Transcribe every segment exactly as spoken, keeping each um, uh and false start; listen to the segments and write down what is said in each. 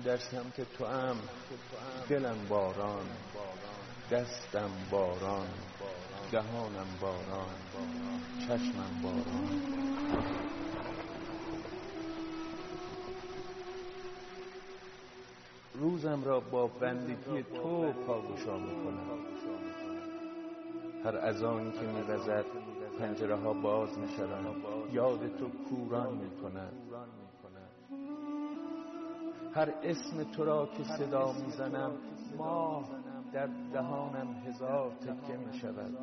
در سمت تو ام، دلم باران، دستم باران، دهانم باران، چشمم باران. روزم را با بندگی تو پاگشا میکنم. هر اذانی که می‌وزد پنجره ها باز میشوند، یاد تو کوران میکنند. هر اسم تو را که صدا میزنم، ماه در دهانم هزار تکه میشود.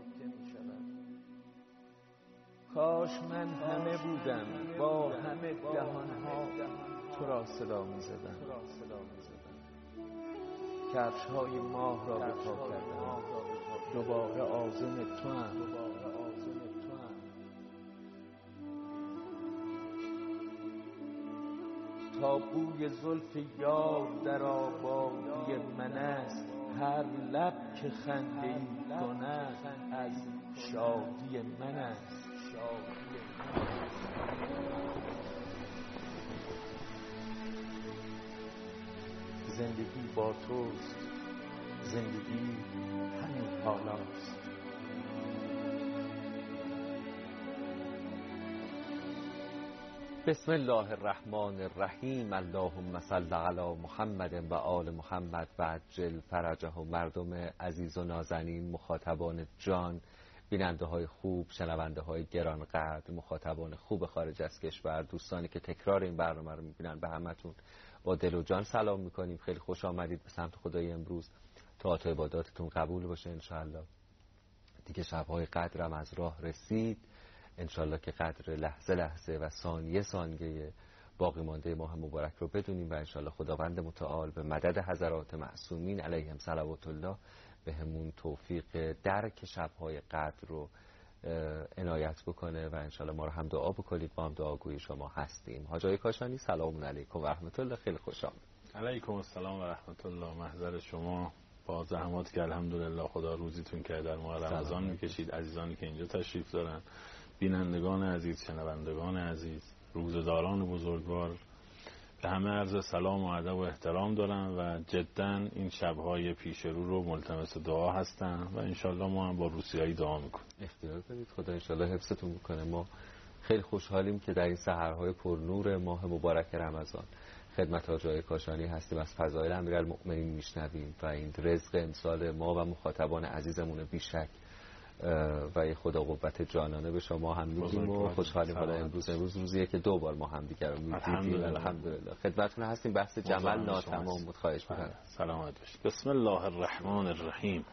کاش من همه بودم، با همه دهانها تو را صدا میزدم. کفش های ماه را به پا کردم، دوباره عازم تو هم. تا بوی زلف یار در آبادی من است، هر لب که خنده ای کند از شادی من است. زندگی با توست، زندگی همین حالاست. بسم الله الرحمن الرحیم. اللهم صل علی محمد و آل محمد و عجل فرجه. مردم عزیز و نازنین، مخاطبان جان، بیننده های خوب، شنونده های گرانقدر، مخاطبان خوب خارج از کشور، دوستانی که تکرار این برنامه رو میبینن، به همتون با دل و جان سلام میکنیم. خیلی خوش آمدید به سمت خدای امروز. طاعت و عباداتتون قبول باشه انشاءالله. دیگه شبهای قدرم از راه رسید انشالله که قدر لحظه لحظه و ثانیه ثانیه باقی مانده ماه مبارک رو بدونیم و انشالله خداوند متعال به مدد حضرات معصومین علیهم صلوات الله به همون توفیق درک شبهای قدر رو عنایت بکنه و انشالله ما رو هم دعا بکنید. ما هم دعاگوی شما هستیم. حاج آقای کاشانی سلام علیکم و رحمت الله. خیلی خوش آمدید. علیکم السلام و رحمت الله. محضر شما با زحمات که الحمدلله خدا روزیتون کرده در ماه رمضان میکشید. عزیزانی که اینجا تشریف دارن، بینندگان عزیز، شنوندگان عزیز، روزداران بزرگوار، به همه عرض سلام و ادب و احترام دارم و جدا این شبهای پیش رو رو ملتمس دعا هستن و انشالله ما هم با روسیایی دعا میکنیم. اختیار بدید، خدا انشالله حفظتون میکنه. ما خیلی خوشحالیم که در این سحرهای پرنور ماه مبارک رمضان خدمت حاج آقای کاشانی هستیم، از فضایل امیرالمؤمنین میشنویم و این رزق امسال ما و مخاطبان عزیزمون بیشک و یه خدا قوت جانانه به شما هم میگیم و خوشحالیم. حالا امروز امروز روزیه که دو بار ما هم دیگر رو می‌دیدیم. الحمدلله. خدمتتون هستیم. بحث جمل ناتمام بود. خواهش می‌کنم. سلامت باشید. بسم الله الرحمن الرحیم.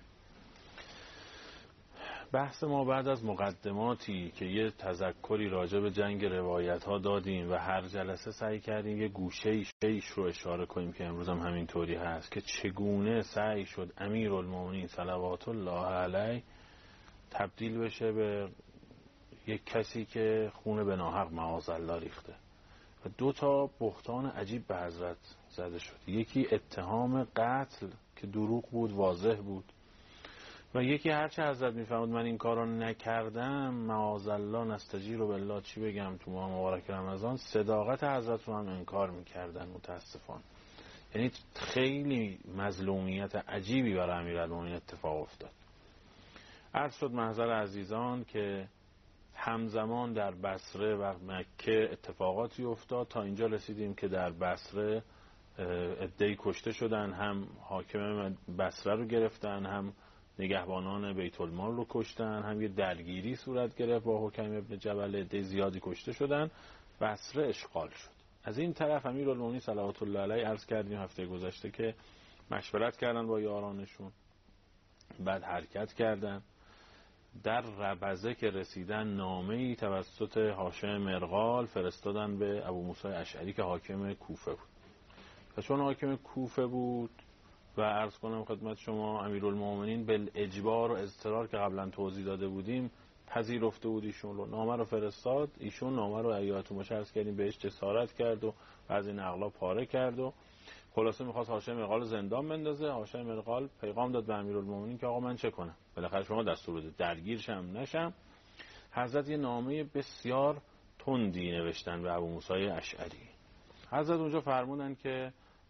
بحث ما بعد از مقدماتی که یه تذکری راجع به جنگ روایت ها دادیم و هر جلسه سعی کردیم یه گوشه ایش رو اشاره کنیم که امروز هم همین طوری هست که چگونه سعی شد امیرالمومنین صلوات الله علیه تبدیل بشه به یک کسی که خون به ناحق معاذالله ریخته و دو تا بهتان عجیب به حضرت زده شد. یکی اتهام قتل که دروغ بود، واضح بود، و یکی هرچه حضرت میفرمود من این کارو نکردم معاذالله نستجیر بالله، چی بگم تو ماه مبارک رمضان، صداقت حضرت رو هم انکار میکردن متاسفانه. یعنی خیلی مظلومیت عجیبی برای امیرالمومنین اتفاق افتاد. عرض شد محضر عزیزان که همزمان در بصره و مکه اتفاقاتی افتاد تا اینجا رسیدیم که در بصره عده‌ای کشته شدن، هم حاکم بصره رو گرفتن، هم نگهبانان بیت المال رو کشتن، هم یه درگیری صورت گرفت با حکیم ابن جبل، عده زیادی کشته شدن، بصره اشغال شد. از این طرف امیرالمومنین صلوات الله علیه عرض کردیم هفته گذشته که مشورت کردن با یارانشون، بعد حرکت کردن. در ربزه که رسیدن نامه‌ای توسط هاشم مرغال فرستادن به ابو موسی اشعری که حاکم کوفه بود و چون حاکم کوفه بود و عرض کنم خدمت شما امیرالمومنین بالاجبار و اضطرار که قبلا توضیح داده بودیم پذیرفته بود ایشون رو، نامه رو فرستاد. ایشون نامه رو ایاتو مشخص کردیم بهش جسارت کرد و بعضی نقلا پاره کرد و خلاصه میخواست هاشم مرغال زندان بندازه. هاشم مرغال پیغام داد به امیرالمومنین که آقا من چه کنم، بالاخره شما دستور بده درگیر شم نشم. حضرت یه نامه بسیار تندی نوشتن به ابو موسی اشعری. حضرت اونجا فرمودن که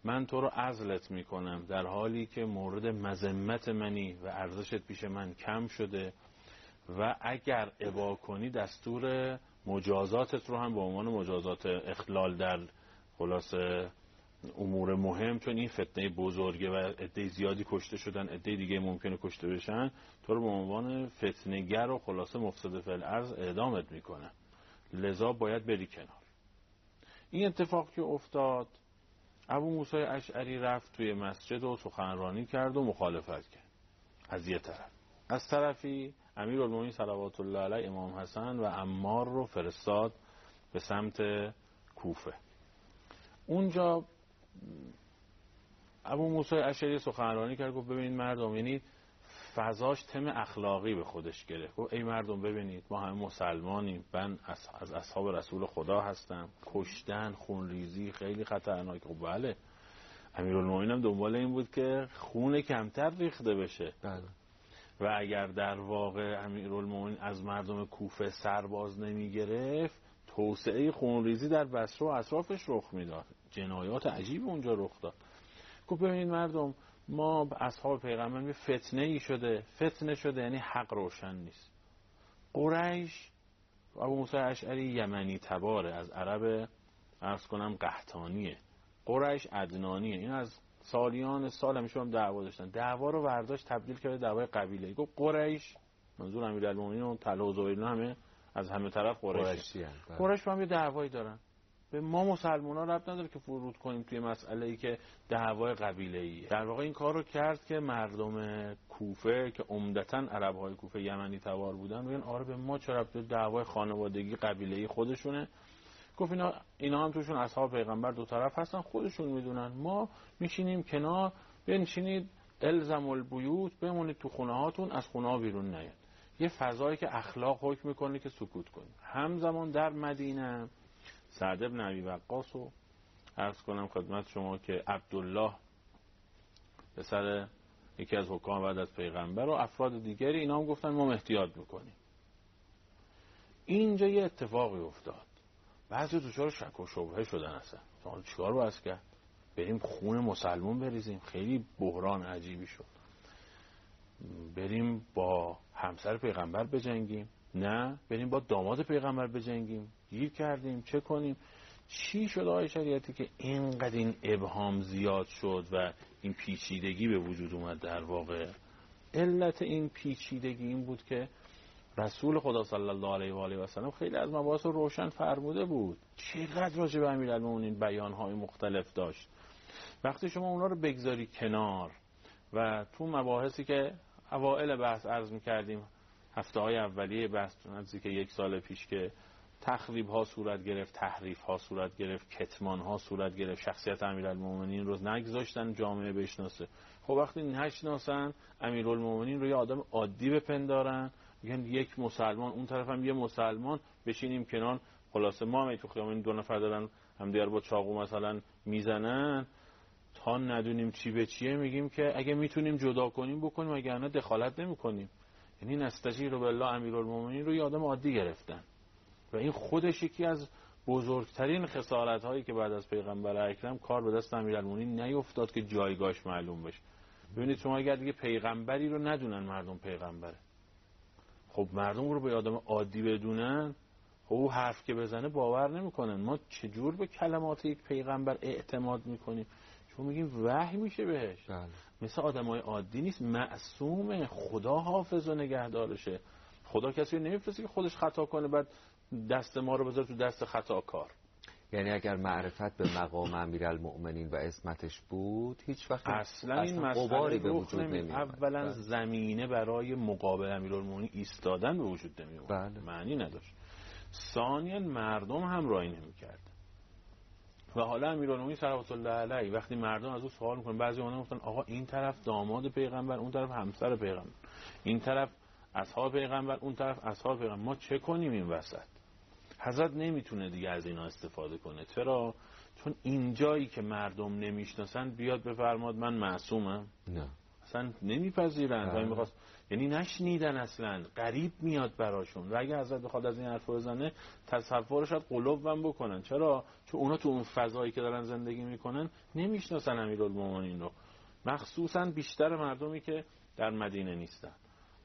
من تو رو عزلت میکنم در حالی که مورد مذمت منی و ارزشت پیش من کم شده و اگر ابا کنی دستور مجازاتت رو هم به عنوان مجازات اخلال در خلاصه امور مهم، چون این فتنه بزرگه و عده زیادی کشته شدن، عده دیگه ممکنه کشته بشن، تو رو به عنوان فتنه‌گر و خلاصه مفسد فی الارض اعدامت میکنه، لذا باید بری کنار. این اتفاق که افتاد، ابو موسی اشعری رفت توی مسجد و سخنرانی کرد و مخالفت کرد از یه طرف. از طرفی امیرالمومنین صلوات الله علیه امام حسن و عمار رو فرستاد به سمت کوفه. اونجا ابو موسی اشعری سخنرانی کرد، گفت ببینید مردم، یعنی فضاش تم اخلاقی به خودش گرفت. گفت ای مردم ببینید ما همه مسلمانیم، من از اصحاب رسول خدا هستم، کشتن، خونریزی خیلی خطرناک. خب بله، امیرالمومنین هم دنبال این بود که خون کمتر ریخته بشه. بله. و اگر در واقع امیرالمومنین از مردم کوفه سرباز نمی گرفت، توسعه خونریزی در بصره و اطرافش رخ میداد، جنایات عجیب اونجا رخ داد. گفت ببینید مردم، ما اصحاب پیغمبر فتنه ای شده، فتنه شده یعنی حق روشن نیست. قریش، ابو موسی اشعری یمنی تباره، از عرب عرض کنم قحطانیه، قریش عدنانیه، این از سالیان سال همیشه هم دعوا داشتن، دعوا رو برداشت تبدیل کرده دعوای قبیله‌ای. گفت قریش، منظور امیرالمومنین و طلحه و زبیر همه از همه طرف قریشی، قریش با هم یه دعوایی دارن، به ما مسلمان‌ها ربط نداره که فرود کنیم توی مسئله‌ای که دعوای قبیله‌ایه. در واقع این کار رو کرد که مردم کوفه که عمدتاً عرب‌های کوفه یمنی تبار بودن بگن آره به ما چه ربطی، دعوای خانوادگی قبیله‌ای خودشونه. گفت اینا اینا هم توشون اصحاب پیغمبر دو طرف هستن، خودشون میدونن، ما میشینیم کنار، بنشینید الزم البیوت، بمونید تو خونه هاتون، از خونه ها بیرون نیاید. یه فضایی که اخلاق حکم میکنه که سکوت کنیم. همزمان در مدینه سعد بن ابی وقاص رو عرض کنم خدمت شما که عبدالله پسر یکی از حکام بعد از پیغمبر و افراد دیگری، اینا هم گفتن ما احتیاط میکنیم. اینجا یه اتفاقی افتاد، بعضی دچار شک و شبهه شدن، اصلا ما چیکار باید کرد؟ بریم خون مسلمان بریزیم؟ خیلی بحران عجیبی شد. بریم با همسر پیغمبر بجنگیم؟ نه. بریم با داماد پیغمبر بجنگیم؟ گیر کردیم، چه کنیم؟ چی شد آقای شریعتی که اینقدر این ابهام زیاد شد و این پیچیدگی به وجود اومد؟ در واقع علت این پیچیدگی این بود که رسول خدا صلی الله علیه و آله و سلم خیلی از مباحث رو روشن فرموده بود. چقدر راجع به امیرالمومنین بیان‌های مختلف داشت. وقتی شما اونا رو بگذاری کنار و تو مباحثی که اوائل بحث عرض می‌کردیم، هفته‌های اولیه بحث نزدیک یک سال پیش، که تخریب ها صورت گرفت، تحریف ها صورت گرفت، کتمان ها صورت گرفت، شخصیت امیرالمومنین رو نگذاشتن جامعه بشناسه. خب وقتی نشناسن امیرالمومنین رو یه آدم عادی بپندارن، میگن یک مسلمان، اون طرف هم یه مسلمان، بشینیم کنار، خلاصه ما هم تو خیابون دو نفر دارن همدیگر با چاقو مثلا میزنن، تا ندونیم چی به چیه میگیم که اگه میتونیم جدا کنیم بکنیم، اگه نه دخالت نمیکنیم. یعنی نستجیر بالله، امیرالمومنین رو یه آدم عادی گرفتن و این خودش یکی از بزرگترین خسارت هایی که بعد از پیغمبر اکرم کار به دست امیرالمومنین نیفتاد که جایگاهش معلوم بشه. ببینید شما اگر دیگه پیغمبری رو ندونن مردم پیغمبره، خب مردم رو به آدم عادی بدونن، خب او حرف که بزنه باور نمیکنن. ما چجور به کلمات یک پیغمبر اعتماد میکنیم؟ چون میگیم وحی میشه بهش. بله. مثل آدمای عادی نیست، معصومه، خدا حافظ و نگهدارشه. خدا کسی رو نمیفرسته که خودش خطا کنه بعد دست ما رو بذاره تو دست خطاکار. یعنی اگر معرفت به مقام امیرالمؤمنین و عصمتش بود، هیچ وقت اصلا این مسئله به وجود نمی اومد. اولا بله. زمینه برای مقابل امیرالمؤمنین ایستادن به وجود نمی اومد. بله. معنی نداشت. ثانیاً مردم هم راهی نمی‌کرد. و حالا امیرالمؤمنین صلوات الله علیه وقتی مردم از او سوال میکنن، بعضی اونها گفتن آقا این طرف داماد پیغمبر، اون طرف همسر پیغمبر، این طرف اصحاب پیغمبر، اون طرف اصحاب پیغمبر، ما چه کنیم این وسط؟ حضرت نمیتونه دیگه از اینا استفاده کنه. چرا؟ چون این جایی که مردم نمیشناسن بیاد بفرماد من معصومم؟ نه. اصلا نمیپذیرن و میخواست یعنی نشنیدن، اصلا غریب میاد براشون. و اگه حضرت بخواد از این حرف بزنه تصورش شاید قلوبم بکنن. چرا؟ چون اونا تو اون فضایی که دارن زندگی میکنن نمیشناسن امیرالمومنین رو، مخصوصا بیشتر مردمی که در مدینه نیستن.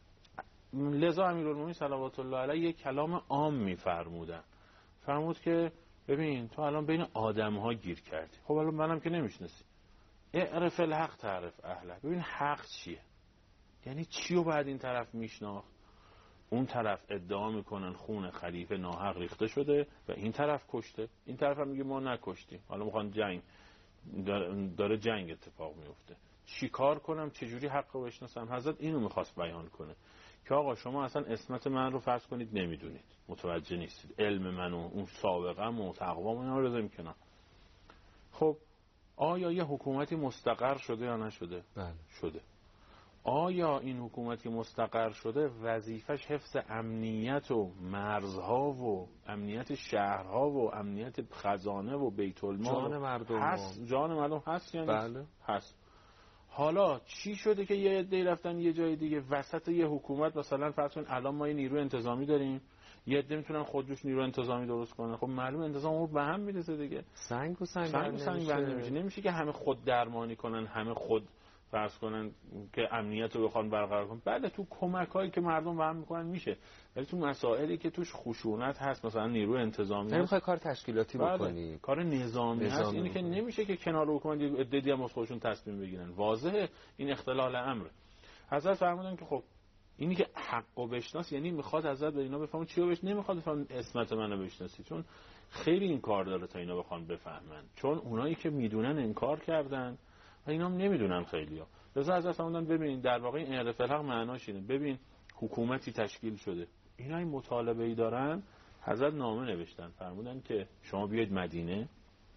لذا امیرالمومنین صلوات الله علیه یک کلام عام میفرمودن. فرمود که ببین تو الان بین آدم‌ها گیر کردی، خب الان منم که نمیشناسی، اعرف الحق تعرف اهله. ببین حق چیه، یعنی چی رو باید این طرف میشناخت. اون طرف ادعا میکنن خون خلیفه ناحق ریخته شده و این طرف کشته، این طرف هم میگه ما نکشتیم، حالا میخوان جنگ داره جنگ اتفاق میفته، چی کار کنم، چجوری حق رو بشناسم. حضرت اینو میخواست بیان کنه که آقا شما اصلا اسمت من رو فرض کنید نمیدونید، متوجه نیستید، علم من و اون سابقم و تقوام اینا رو بذاریم کنار. خب آیا یه حکومتی مستقر شده یا نشده؟ بله شده. آیا این حکومتی مستقر شده وظیفش حفظ امنیت و مرزها و امنیت شهرها و امنیت خزانه و بیت المال جان مردم هست؟ جان مردم هست یعنی بله هست. حالا چی شده که یه عده‌ای رفتن یه جای دیگه وسط یه حکومت، مثلا فرض کن الان ما یه نیروی انتظامی داریم، یه عده میتونن خودجوش نیروی انتظامی درست کنن، خب معلومه انتظام اون به هم میرسه دیگه، سنگ و سنگ, سنگ و سنگ بند نمیشه. نمیشه که همه خود درمانی کنن، همه خود فرض کنن که امنیت رو بخوان برقرار کنن. بله تو کمک‌هایی که مردم به هم میکنن میشه، ولی تو مسائلی که توش خشونت هست، مثلا نیروی انتظامی هست، نمیخوای کار تشکیلاتی بله. بکنی، کار نظامی, نظامی هست، اینی که نمیشه که کنار حکومت عده‌ای هم از خودشون تصمیم بگیرن. واضحه این اختلال امره. حضرت فرمودن که خب اینی که حقو بشناس، یعنی میخواد حضرت به اینا بفهمن چی رو بشناس، نمیخواد بفهمن اسمت منو بشناسی، چون خیلی این کار داره تا اینا بخوان بفهمن، چون اونایی که میدونن انکار کردن و اینا هم نمیدونن خیلیا. لذا حضرت فرمودن ببین در واقع این اعراف الحق معناش اینه، ببین حکومتی تشکیل شده، اینا این مطالبه ای دارن. حضرت نامه نوشتن، فرمودن که شما بیاید مدینه،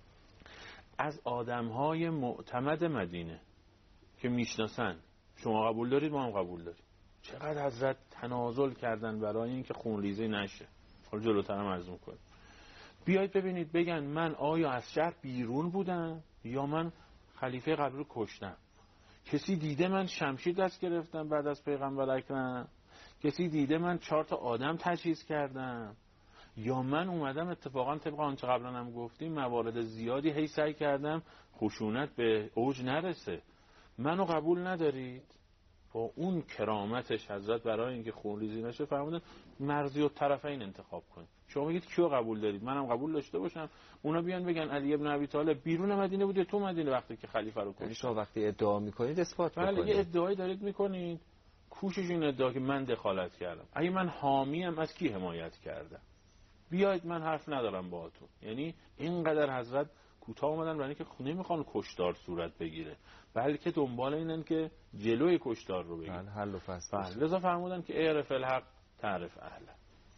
از آدمهای معتمد مدینه که میشناسن شما قبول دارید، ما هم قبول داریم. چقدر حضرت تنازل کردن برای اینکه خونریزی نشه. حالا جلوترم عرض می‌کنم. بیایید ببینید بگن من آیا از شهر بیرون بودم یا من خلیفه قبل رو کشتم. کسی دیده من شمشیر دست گرفتم بعد از پیغمبر اکرم؟ کسی دیده من چهار تا آدم تجهیز کردم؟ یا من اومدم اتفاقا طبق آنچه قبلا هم گفتیم موارد زیادی هی سعی کردم خشونت به اوج نرسه؟ منو قبول ندارید؟ با اون کرامتش حضرت برای اینکه خونریزی نشه فرمودن مرضی و طرفین انتخاب کنید. شما بگید کیو قبول دارید، منم قبول داشته باشم، اونا بیان بگن علی ابن ابی طالب بیرون مدینه بود یا تو مدینه وقتی که خلیفه رو کشت. شما وقتی ادعا میکنید اثبات بکنید. بله یه ادعایی دارید میکنید، کوشش این ادعا که من دخالت کردم. اگه من حامیم از کی حمایت کردم؟ بیاید من حرف ندارم باهاتون. یعنی اینقدر حضرت کوتاه اومدن برای اینکه نمیخوان کشتار صورت بگیره، بلکه دنبال اینن که جلوی کشتار رو بگیرن. بله حل و فصل. بله لذا فرمودن که اعرف الحق تعرف اهله.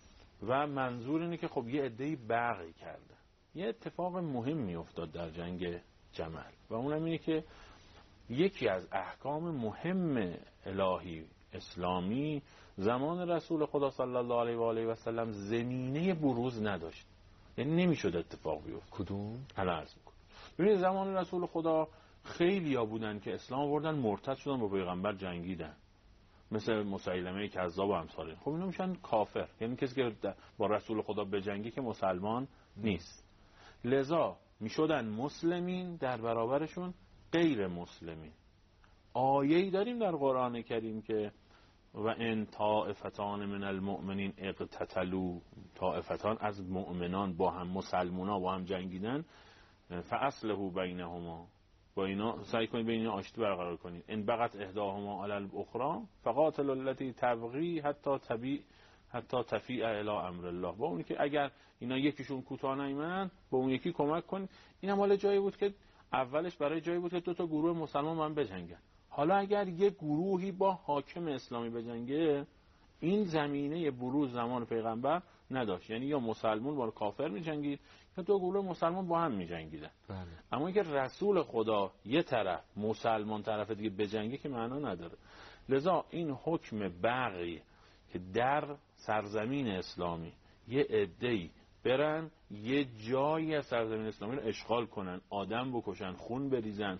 و منظور اینه که خب یه عده‌ای بغی کردن. یه اتفاق مهمی افتاد در جنگ جمل و اونم اینه که یکی از احکام مهم الهی اسلامی زمان رسول خدا صلی الله علیه و آله و سلم زمینه بروز نداشت، یعنی نمیشد اتفاق بیفته. کدوم؟ الان عرض میکنم. ببینید زمان رسول خدا خیلیا بودن که اسلام آوردن مرتد شدن با پیغمبر جنگیدن، مثل مسیلمه کذاب و امثال. خب اینا میشن کافر، یعنی کسی که با رسول خدا بجنگه که مسلمان نیست. لذا میشدن مسلمین در برابرشون غیر مسلمین. آیه‌ای داریم در قرآن کریم که و ان طائفتان من المؤمنین اقتتلوا، طائفتان از مؤمنان با هم مسلمونا با هم جنگیدن، فاصلحوا بینهما، با اینا سعی کنید بین اینا آشتی برقرار کنید. ان بغت احداهما علی الاخرى فقاتلوا التي تبغي حتی تبی حتی تفیء الی امر الله. با اون که اگر اینا یکیشون کوتاه نیامدن با اون یکی کمک کن. این مال جایی بود که اولش برای جایی بود که دو تا گروه مسلمان با هم بجنگن. حالا اگر یک گروهی با حاکم اسلامی بجنگه، این زمینه بروز زمان پیغمبر نداشت، یعنی یا مسلمان با کافر می‌جنگید یا دو گروه مسلمان با هم می‌جنگیدن. بله. اما اگر رسول خدا یه طرف مسلمان طرف دیگه بجنگه که معنا نداره. لذا این حکم بغی که در سرزمین اسلامی یه عده‌ای برن یه جایی از سرزمین اسلامی رو اشغال کنن، آدم بکشن، خون بریزن،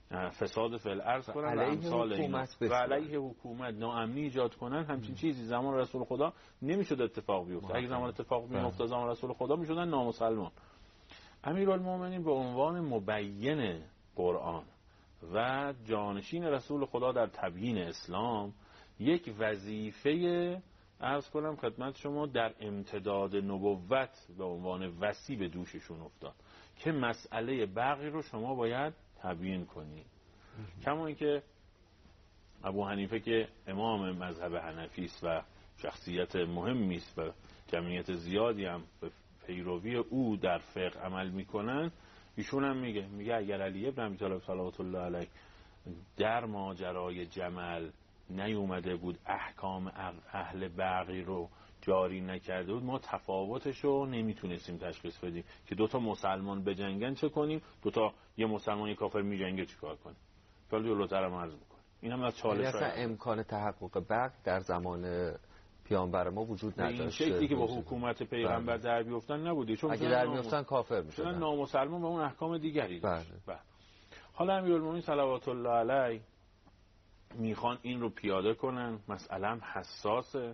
فساد فی الارض کنن و علیه امثال اینا حکومت و علیه حکومت ناامنی ایجاد کنن. همچین چیزی زمان رسول خدا نمیشد اتفاق بیفته. اگه زمان اتفاق میافتاد زمان رسول خدا میشدن نامسلمان. امیرالمومنین به عنوان مبین قرآن و جانشین رسول خدا در تبیین اسلام یک وظیفه عرض کنم خدمت شما در امتداد نبوت به عنوان وصی به دوششون افتاد که مسئله بغی رو شما باید تبیین کنی. کما اینکه ابو حنیفه که امام مذهب حنفی است و شخصیت مهمی است و جمعیت زیادی هم به پیروی او در فقه عمل میکنن، ایشون هم میگه میگه اگر علی ابن ابی طالب صلوات الله علیه در ماجرای جمل نیومده بود احکام اهل بغی رو جاری نکرده بود، ما تفاوتش رو نمیتونستیم تشخیص بدیم که دوتا مسلمان بجنگن چه کنیم، دوتا یه مسلمان یه کافر میجنگه چی کار کنیم. ولی جلوتر هم عرض میکنیم این هم از چالش اصلا امکان تحقق بغی در زمان پیامبر ما وجود نداشت. این شکلی که با حکومت پیغمبر در بیفتن نبودی، چون اگه در بیفتن کافر میشدن، نامسلمان و اون احکام دیگری داشت. بله. حالا امیرالمومنین صلوات الله علیه میخوان این رو پیاده کنن، مسئله هم حساسه.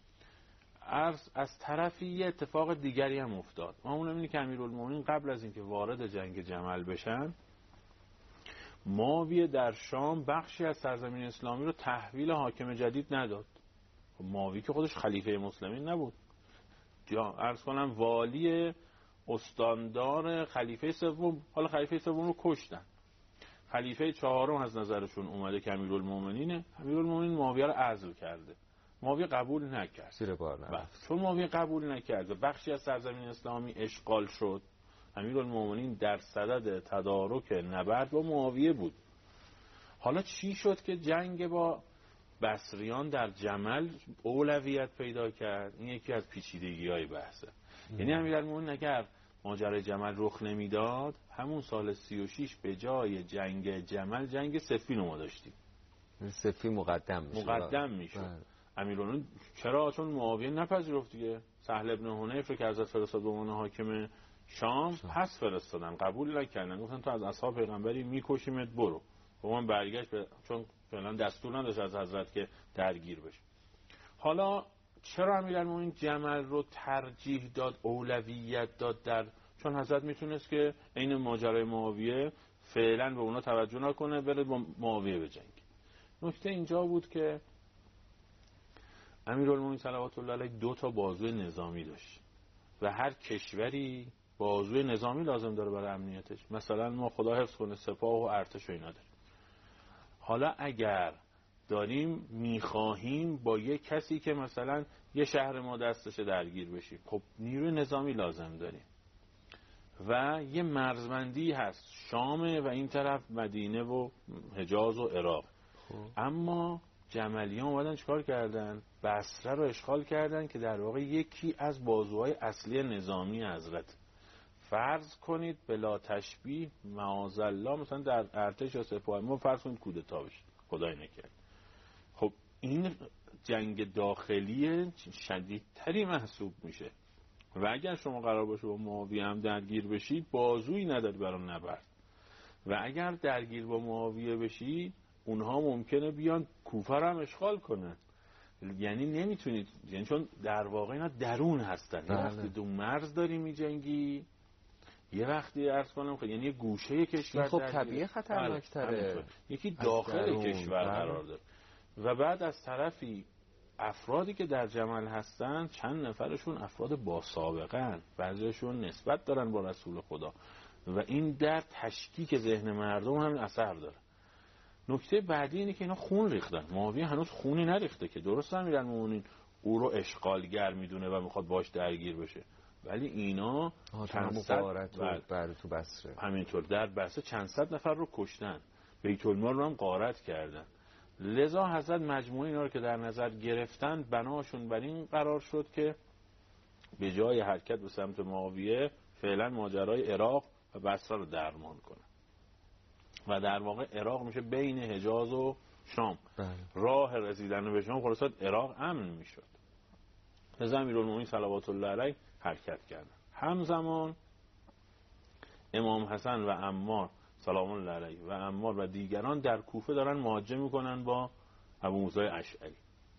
عرض از طرفی یه اتفاق دیگری هم افتاد. ما اونم اینه که امیرالمومنین قبل از اینکه وارد جنگ جمل بشن، معاویه در شام بخشی از سرزمین اسلامی رو تحویل حاکم جدید نداد. معاویه که خودش خلیفه مسلمین نبود، یا عرض کنم والی استاندار خلیفه سوم. حالا خلیفه سوم رو کشتن، خلیفه چهارم از نظرشون اومده که امیرالمومنینه. امیرالمومنین معاویه رو عزل کرده، معاویه قبول نکرد. زیر بار نرفت. چون معاویه قبول نکرد و بخشی از سرزمین اسلامی اشغال شد، امیرالمومنین در صدد تدارک نبرد با معاویه بود. حالا چی شد که جنگ با بصریان در جمل اولویت پیدا کرد؟ این یکی از پیچیدگی‌های بحثه. یعنی امیرالمومنین اگر ماجرای جمل رخ نمیداد، همون سال سی و شش به جای جنگ جمل جنگ صفین رو ما داشتیم. صفین مقدم میشد. مقدم میشد. امیرالمومنین چرا؟ چون معاویه نپذیرفت دیگه. سهل ابن حنیف رو که حضرت فرستاد به عنوان حاکم شام پس فرستادن، قبول نکردن، گفتن تو از اصحاب پیغمبری میکشیمت برو. با من برگشت ب... چون فعلا دستور نداشت از حضرت که درگیر بشه. حالا چرا امیرالمومنین جمل رو ترجیح داد، اولویت داد در، چون حضرت میتونست که عین ماجرای معاویه فعلا به اونا توجه نکنه، بره با معاویه بجنگه. نکته اینجا بود که امیرالمومنین صلوات الله علیه دو تا بازوی نظامی داشت و هر کشوری بازوی نظامی لازم داره برای امنیتش. مثلا ما خدا حفظ کنه سپاه و ارتش و اینا داریم. حالا اگر داریم میخواهیم با یه کسی که مثلا یه شهر ما دستش درگیر بشیم، خب نیروی نظامی لازم داریم و یه مرزبندی هست، شامه و این طرف مدینه و حجاز و عراق. اما جملیان اومدن چیکار کردن؟ بصره رو اشغال کردن که در واقع یکی از بازوهای اصلی نظامی حضرت. فرض کنید بلا تشبیه معاذالله مثلا در ارتش یا سپاه ما فرض کنید کودتا بشه، خدای نکرد. خب این جنگ داخلی شدیدتری محسوب میشه و اگر شما قرار باشه با معاویه هم درگیر بشید، بازویی نداری برای نبرد. و اگر درگیر با معاویه بشید، اونها ممکنه بیان کوفه رو هم اشغال کنن. یعنی نمیتونید، یعنی چون در واقع اینا درون هستن. یه وقتی دو مرز داری میجنگی، یه وقتی عرض کنم خب یعنی گوشه کشور خب طبیعی خطرناک‌تره، یکی داخل کشور قرار داره. و بعد از طرفی افرادی که در جمل هستن چند نفرشون افراد با سابقه هن، بعضیشون نسبت دارن با رسول خدا و این در تشکیک ذهن مردم هم اثر داره. نکته بعدی اینه که اینا خون ریختن. معاویه هنوز خونی نریخته که، درست امیرالمومنین او رو اشغالگر میدونه و میخواد باش درگیر بشه، ولی اینا چند صد بعد تو بصره همینطور در بصره چند صد نفر رو کشتن، بیت المال رو هم غارت کردن. لذا حضرت مجموعه اینا رو که در نظر گرفتن، بناشون بر این قرار شد که به جای حرکت به سمت معاویه فعلا ماجرای عراق و بصره رو درمان کنن و در واقع عراق میشه بین حجاز و شام. بله. راه رسیدن به شام خلاص عراق امن میشد. لذا امیرالمومنین صلوات الله علیه حرکت کردن. همزمان امام حسن و عمار سلام الله علیه و عمار و دیگران در کوفه دارن مواجه میکنن با ابو موسی اشعری.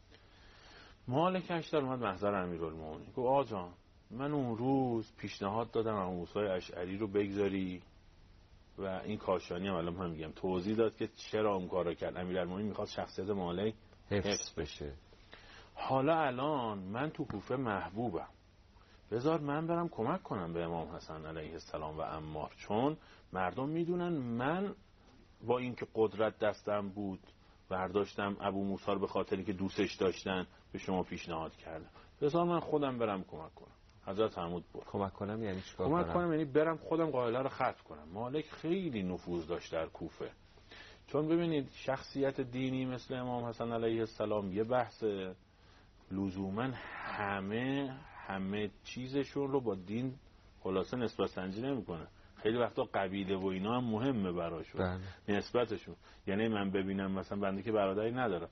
مالک اشتر اومد محضر امیرالمومنین گفت آقا جان من اون روز پیشنهاد دادم ابو موسی اشعری رو بگذاری و این کاشانی هم الان هم میگم توضیح داد که چرا اون کارو کرد. امیرالمومنین میخواد شخصیت مالک حفظ بشه. حالا الان من تو کوفه محبوبم، بذار من برم کمک کنم به امام حسن علیه السلام و عمار، چون مردم میدونن من با اینکه قدرت دستم بود برداشتم ابو موسی رو به خاطری که دوستش داشتن به شما پیشنهاد کردم، بذار من خودم برم کمک کنم. حضرت فرمود برو. کمک کنم یعنی چیکار کمک کنم؟ کنم یعنی برم خودم قائله رو ختم کنم. مالک خیلی نفوذ داشت در کوفه، چون ببینید شخصیت دینی مثل امام حسن علیه السلام یه بحث لزوما همه همه چیزشون رو با دین خلاصه نسبت سنجی نمیکنه. خیلی وقتا قبیله و اینا هم مهمه براشون بله. نسبتشون. یعنی من ببینم مثلا بنده که برادری ندارم،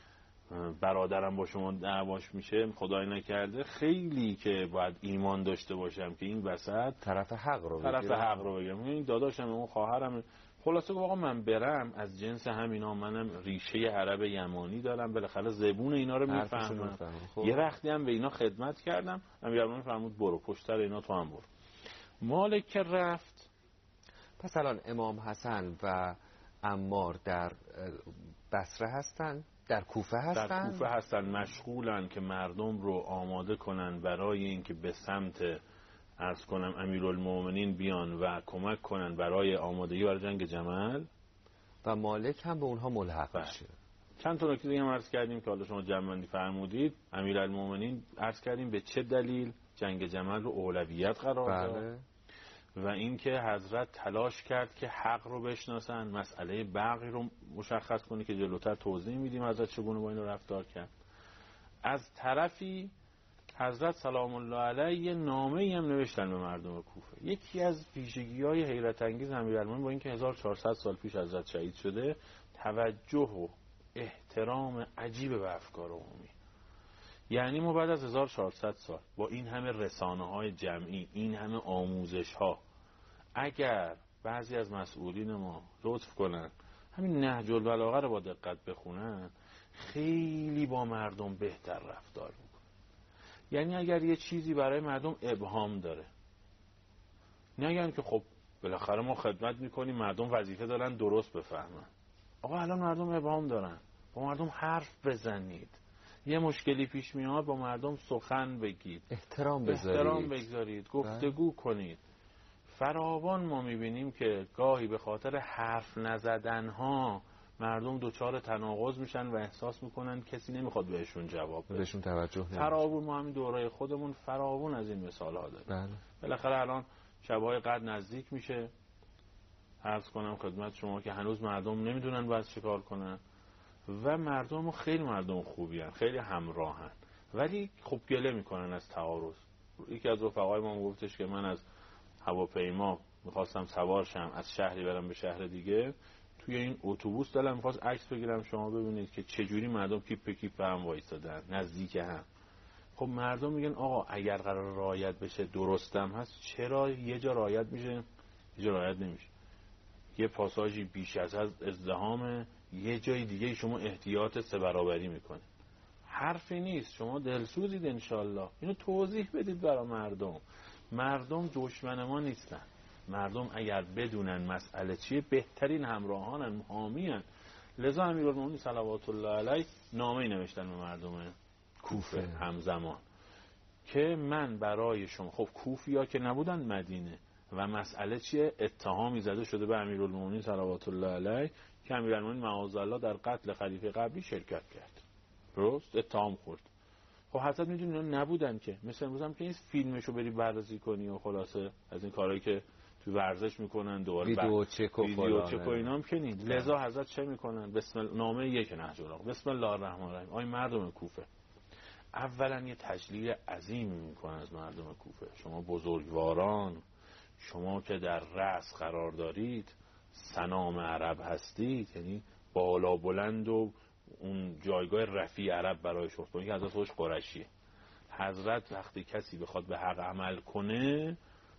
برادرم با شما دعواش میشه خدای نکرده، خیلی که باید ایمان داشته باشم که این وسط طرف حق رو طرف بگیرم. حق رو بگم. این داداشم اون خواهرم، خلاصه که آقا من برم از جنس همینا، منم ریشه عرب یمانی دارم، بالاخره زبون اینا رو میفهمم. خب. یه وقتی هم به اینا خدمت کردم، امیرالمومنین فرمود برو پشتر اینا تو هم برو. مالک که رفت. پس الان امام حسن و عمار در بصره هستن، در کوفه هستن؟ در کوفه هستن، مشغولن که مردم رو آماده کنن برای اینکه به سمت عرض کنم امیرالمومنین بیان و کمک کنن برای آمادگی برای جنگ جمل. و مالک هم به اونها ملحق میشه. چند تا نکته دیگه هم عرض کردیم که حالا شما جمع‌بندی فرمودید. امیرالمومنین عرض کردیم به چه دلیل جنگ جمل رو اولویت قرار داد. بله. و اینکه حضرت تلاش کرد که حق رو بشناسن، مسئله بغی رو مشخص کنه که جلوتر توضیح میدیم حضرت چگونه با این رو رفتار کرد. از طرفی حضرت سلام الله علیه نامه‌ای هم نوشتن به مردم کوفه. یکی از ویژگی‌های حیرت انگیز امیرالمومنین با اینکه هزار و چهارصد سال پیش حضرت شهید شده، توجه و احترام عجیب به افکار عمومی. یعنی ما بعد از هزار و چهارصد سال با این همه رسانه‌های جمعی، این همه آموزش‌ها، اگر بعضی از مسئولین ما لطف کنن همین نهج البلاغه رو با دقت بخونن، خیلی با مردم بهتر رفتار میکنن. یعنی اگر یه چیزی برای مردم ابهام داره، نگن که خب بالاخره ما خدمت میکنیم مردم وظیفه دارن درست بفهمن. آقا الان مردم ابهام دارن، با مردم حرف بزنید. یه مشکلی پیش میاد با مردم سخن بگید، احترام بذارید، احترام بگذارید، گفتگو کنید. فراوان ما میبینیم که گاهی به خاطر حرف نزدن ها مردم دوچار تناقض میشن و احساس میکنن کسی نمیخواد بهشون جواب بده، بهشون توجه نمیشه. فراوان ما همین دوره خودمون فراوان از این مثال ها داریم. بله. بالاخره الان شبهای قدر نزدیک میشه، عرض کنم خدمت شما که هنوز مردم نمیدونن باید چیکار کنن و مردم خیلی مردم خوبی هن، خیلی همراهن، ولی خب گله میکنن از تعارض. یکی از رفقای ما گفتش که من از هواپیما میخواستم سوار شم از شهری برم به شهر دیگه، توی این اتوبوس دلم میخواست عکس بگیرم، شما ببینید که چجوری مردم کیپ به کیپ هم وایسادن نزدیک هم. خب مردم میگن آقا اگر قرار رعایت بشه درستم هست، چرا یه جا رعایت میشه یه جا رعایت نمیشه؟ یه پاساژی بیش از از ازدحام، یه جای دیگه شما احتیاط سه برابری میکنه. حرفی نیست، شما دلسوزید انشالله. اینو توضیح بدید برای مردم. مردم دشمن ما نیستن. مردم اگر بدونن مسئله چیه بهترین همراهانن، حامیان. لذا امیرالمومنین صلوات الله علیه نامه‌ای نوشتن به مردم کوفه همزمان که من برای شما، خب کوفیا که نبودن مدینه، و مسئله چیه؟ اتهامی زده شده به امیرالمومنین صلوات الله علیه که امیرالمومنین معاذالله در قتل خلیفه قبلی شرکت کرد. درست؟ اتهام خورد. خب حضرت میدونی اینا نبودن که، مثل امروز هم که این فیلمشو بری بررسی کنی و خلاصه از این کارهایی که تو ورزش میکنن دوباره ویدیو چک و ویدیو چک و اینا هم که نیست. لذا حضرت چه میکنن؟ بسم الله، نامه یک نهج البلاغه، بسم الله الرحمن الرحیم. آی مردم کوفه، اولا یه تجلیل عظیم میکنن از مردم کوفه. شما بزرگواران، شما که در رأس قرار دارید، سنام عرب هستید، یعنی بالا بلند و اون جایگاه رفیع عرب برای شما که حضرت خودش قرشیه. حضرت وقتی کسی بخواد به حق عمل کنه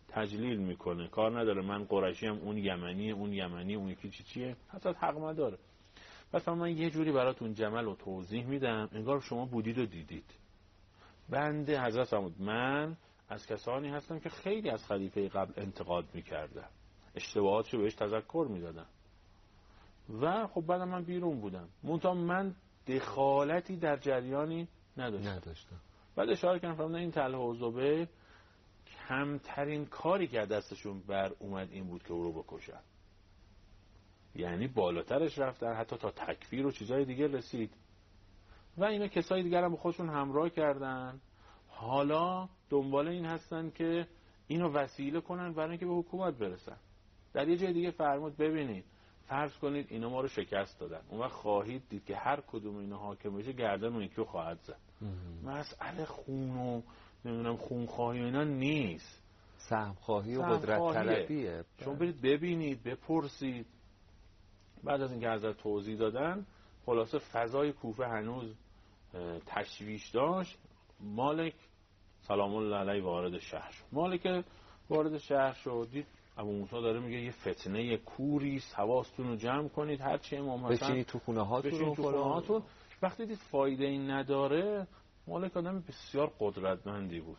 تجلیل میکنه، کار نداره من قریشی هم اون یمنی اون یمنی اون یکی چی چیه، حضرت حق نداره. مثلا من یه جوری براتون جمل رو توضیح میدم انگار شما بودید و دیدید. بنده حضرت فرمود من از کسانی هستم که خیلی از خلیفه قبل انتقاد میکردم، اشتباهاتشو بهش تذکر میدادم و خب بعد من بیرون بودم، منتها من دخالتی در جریانی نداشتم. نداشتم. بعد اشاره کردم فرمودن این طلحه و زبیر کمترین کاری که دستشون بر اومد این بود که او رو بکشن، یعنی بالاترش رفتن حتی تا تکفیر و چیزای دیگه رسید و اینا کسای دیگر هم با خودشون همراه کردن. حالا دنبال این هستن که اینو وسیله کنن برای اینکه به حکومت برسن. در یه جای دیگه فرمود ببینید فرض کنید اینا ما رو شکست دادن، اون وقت خواهید دید که هر کدوم اینا حاکم بشه گردن اون یکی رو خواهد زد. مسئله خون و نمیدونم خونخواهی و اینا نیست، سهمخواهی و قدرت طلبیه. شما برید ببینید بپرسید. بعد از اینکه حضرت توضیح دادن خلاصه فضای کوفه هنوز تشویش داشت. مالک سلام الله علیه وارد شهر شد. مالک وارد شهر شد دید ابو موسی داره میگه یه فتنه کوری، حواستون رو جمع کنید هرچی امام حسن بشینید تو خونه هاتون تو خونه هاتون. وقتی دید فایده این نداره، مالک آدم بسیار قدرتمندی بود،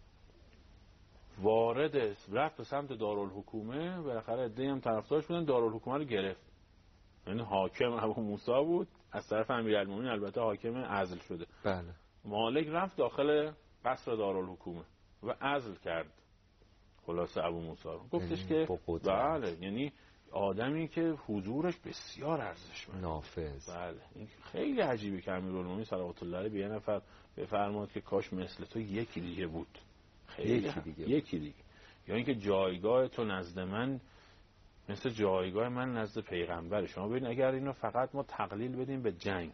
وارد رفت به سمت دارالحکومه. بالاخره عده‌ای هم طرفدارش بودن، دارالحکومه رو گرفت. یعنی حاکم ابو موسی بود، از طرف امیرالمومنین البته حاکم عزل شده. بله. مالک رفت داخل قصر دارالحکومه و عزل کرد خلاصه ابو موسی رو. گفتش که بله، یعنی آدمی که حضورش بسیار ارزشمند، نافذ. بله. این خیلی عجیبه که امیرالمومنین صلوات الله علیه به یه نفر بفرماد که کاش مثل تو یکی دیگه بود، خیلی یکی دیگه یکی دیگه. یا اینکه جایگاه تو نزد من مثل جایگاه من نزد پیغمبر. شما ببینید اگر اینو فقط ما تقلیل بدیم به جنگ،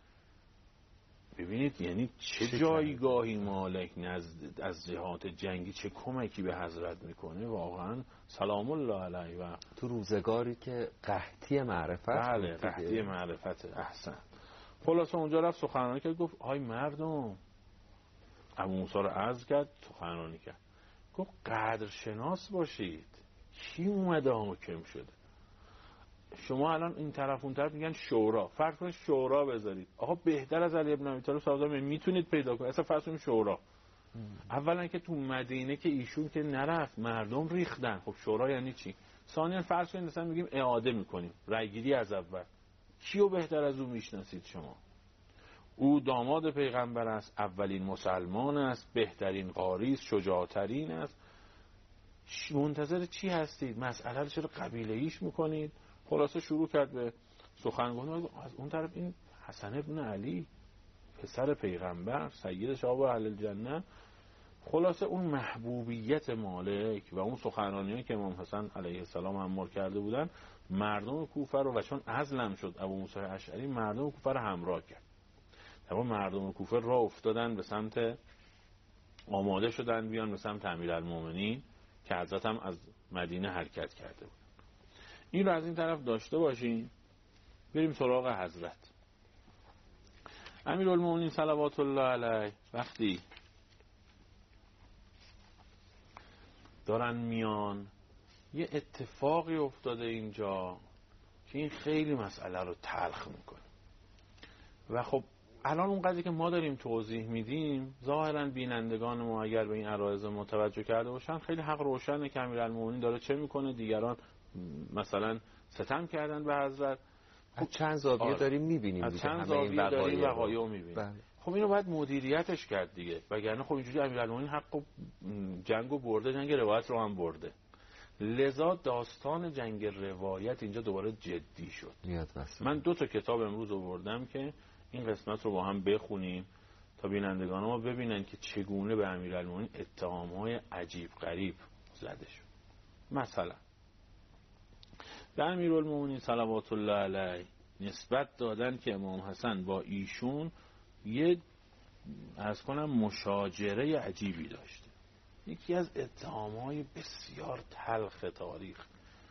ببینید یعنی چه, چه جایگاهی مالک نزد از جهات جنگی چه کمکی به حضرت میکنه. واقعا سلام الله علیه. و تو روزگاری که قحطی معرفت، بله قحطی معرفت. احسن. خلاصه اونجا رفت سخنرانی کرد، گفت های مردم، ابو موسی رو عزل کرد، سخنرانی کرد، گفت قدرشناس باشید، کی اومده حاکم شده؟ شما الان این طرف اون طرف میگن شورا، فرض کنید شورا بذارید. آقا بهتر از علی ابن ابی طالب سازمان میتونید پیدا کنید. اصلا فرض کنید شورا، اولا که تو مدینه که ایشون که نرفت مردم ریختن، خب شورا یعنی چی؟ ثانیا فرض کنید مثلا میگیم اعاده میکنیم، رای گیری از اول، کیو بهتر از او میشناسید شما؟ او داماد پیغمبر است، اولین مسلمان است، بهترین قاری است، شجاعترین است. منتظر چی هستید؟ مسئله رو چرا قبیله‌ایش میکنید؟ خلاصه شروع کرد به سخن گفتن. از اون طرف این حسن ابن علی پسر پیغمبر سید شباب اهل الجنه. خلاصه اون محبوبیت مالک و اون سخنرانیایی که امام حسن علیه السلام امر کرده بودن، مردم کوفه رو، و چون عزلم شد ابو موسی اشعری، مردم کوفه رو همراه کرد. طبعا مردم کوفه راه افتادن به سمت، آماده شدن بیان به سمت امیرالمومنین که حضرت هم از مدینه حرکت کرده بود. این رو از این طرف داشته باشین. بریم سراغ حضرت امیرالمومنین صلوات الله علیه. وقتی دارن میان، یه اتفاقی افتاده اینجا که این خیلی مسئله رو تلخ میکنه و خب الان اون قضیه که ما داریم توضیح میدیم ظاهرا بینندگان ما اگر به این عرایض متوجه کرده باشن خیلی حق روشنه که امیرالمومنین داره چه میکنه. دیگران مثلا ستم کردن به حضرت. خب چند زاویه آره. داریم میبینیم، از چند زاویه داریم وقایع میبینیم. بله. خب اینو باید مدیریتش کرد دیگه، وگرنه خب اینجوری امیرالمومنین حق جنگو برده، جنگ روایت رو هم برده. لذا داستان جنگ روایت اینجا دوباره جدی شد. من دو تا کتاب امروز آوردم که این قسمت رو با هم بخونیم تا بینندگان ما ببینن که چگونه به امیرالمومنین اتهام‌های عجیب غریب زده شد. مثلا به امیرالمومنین صلوات الله علیه نسبت دادن که امام حسن با ایشون یه از کنم مشاجره عجیبی داشته. یکی از اتهام‌های بسیار تلخ تاریخ،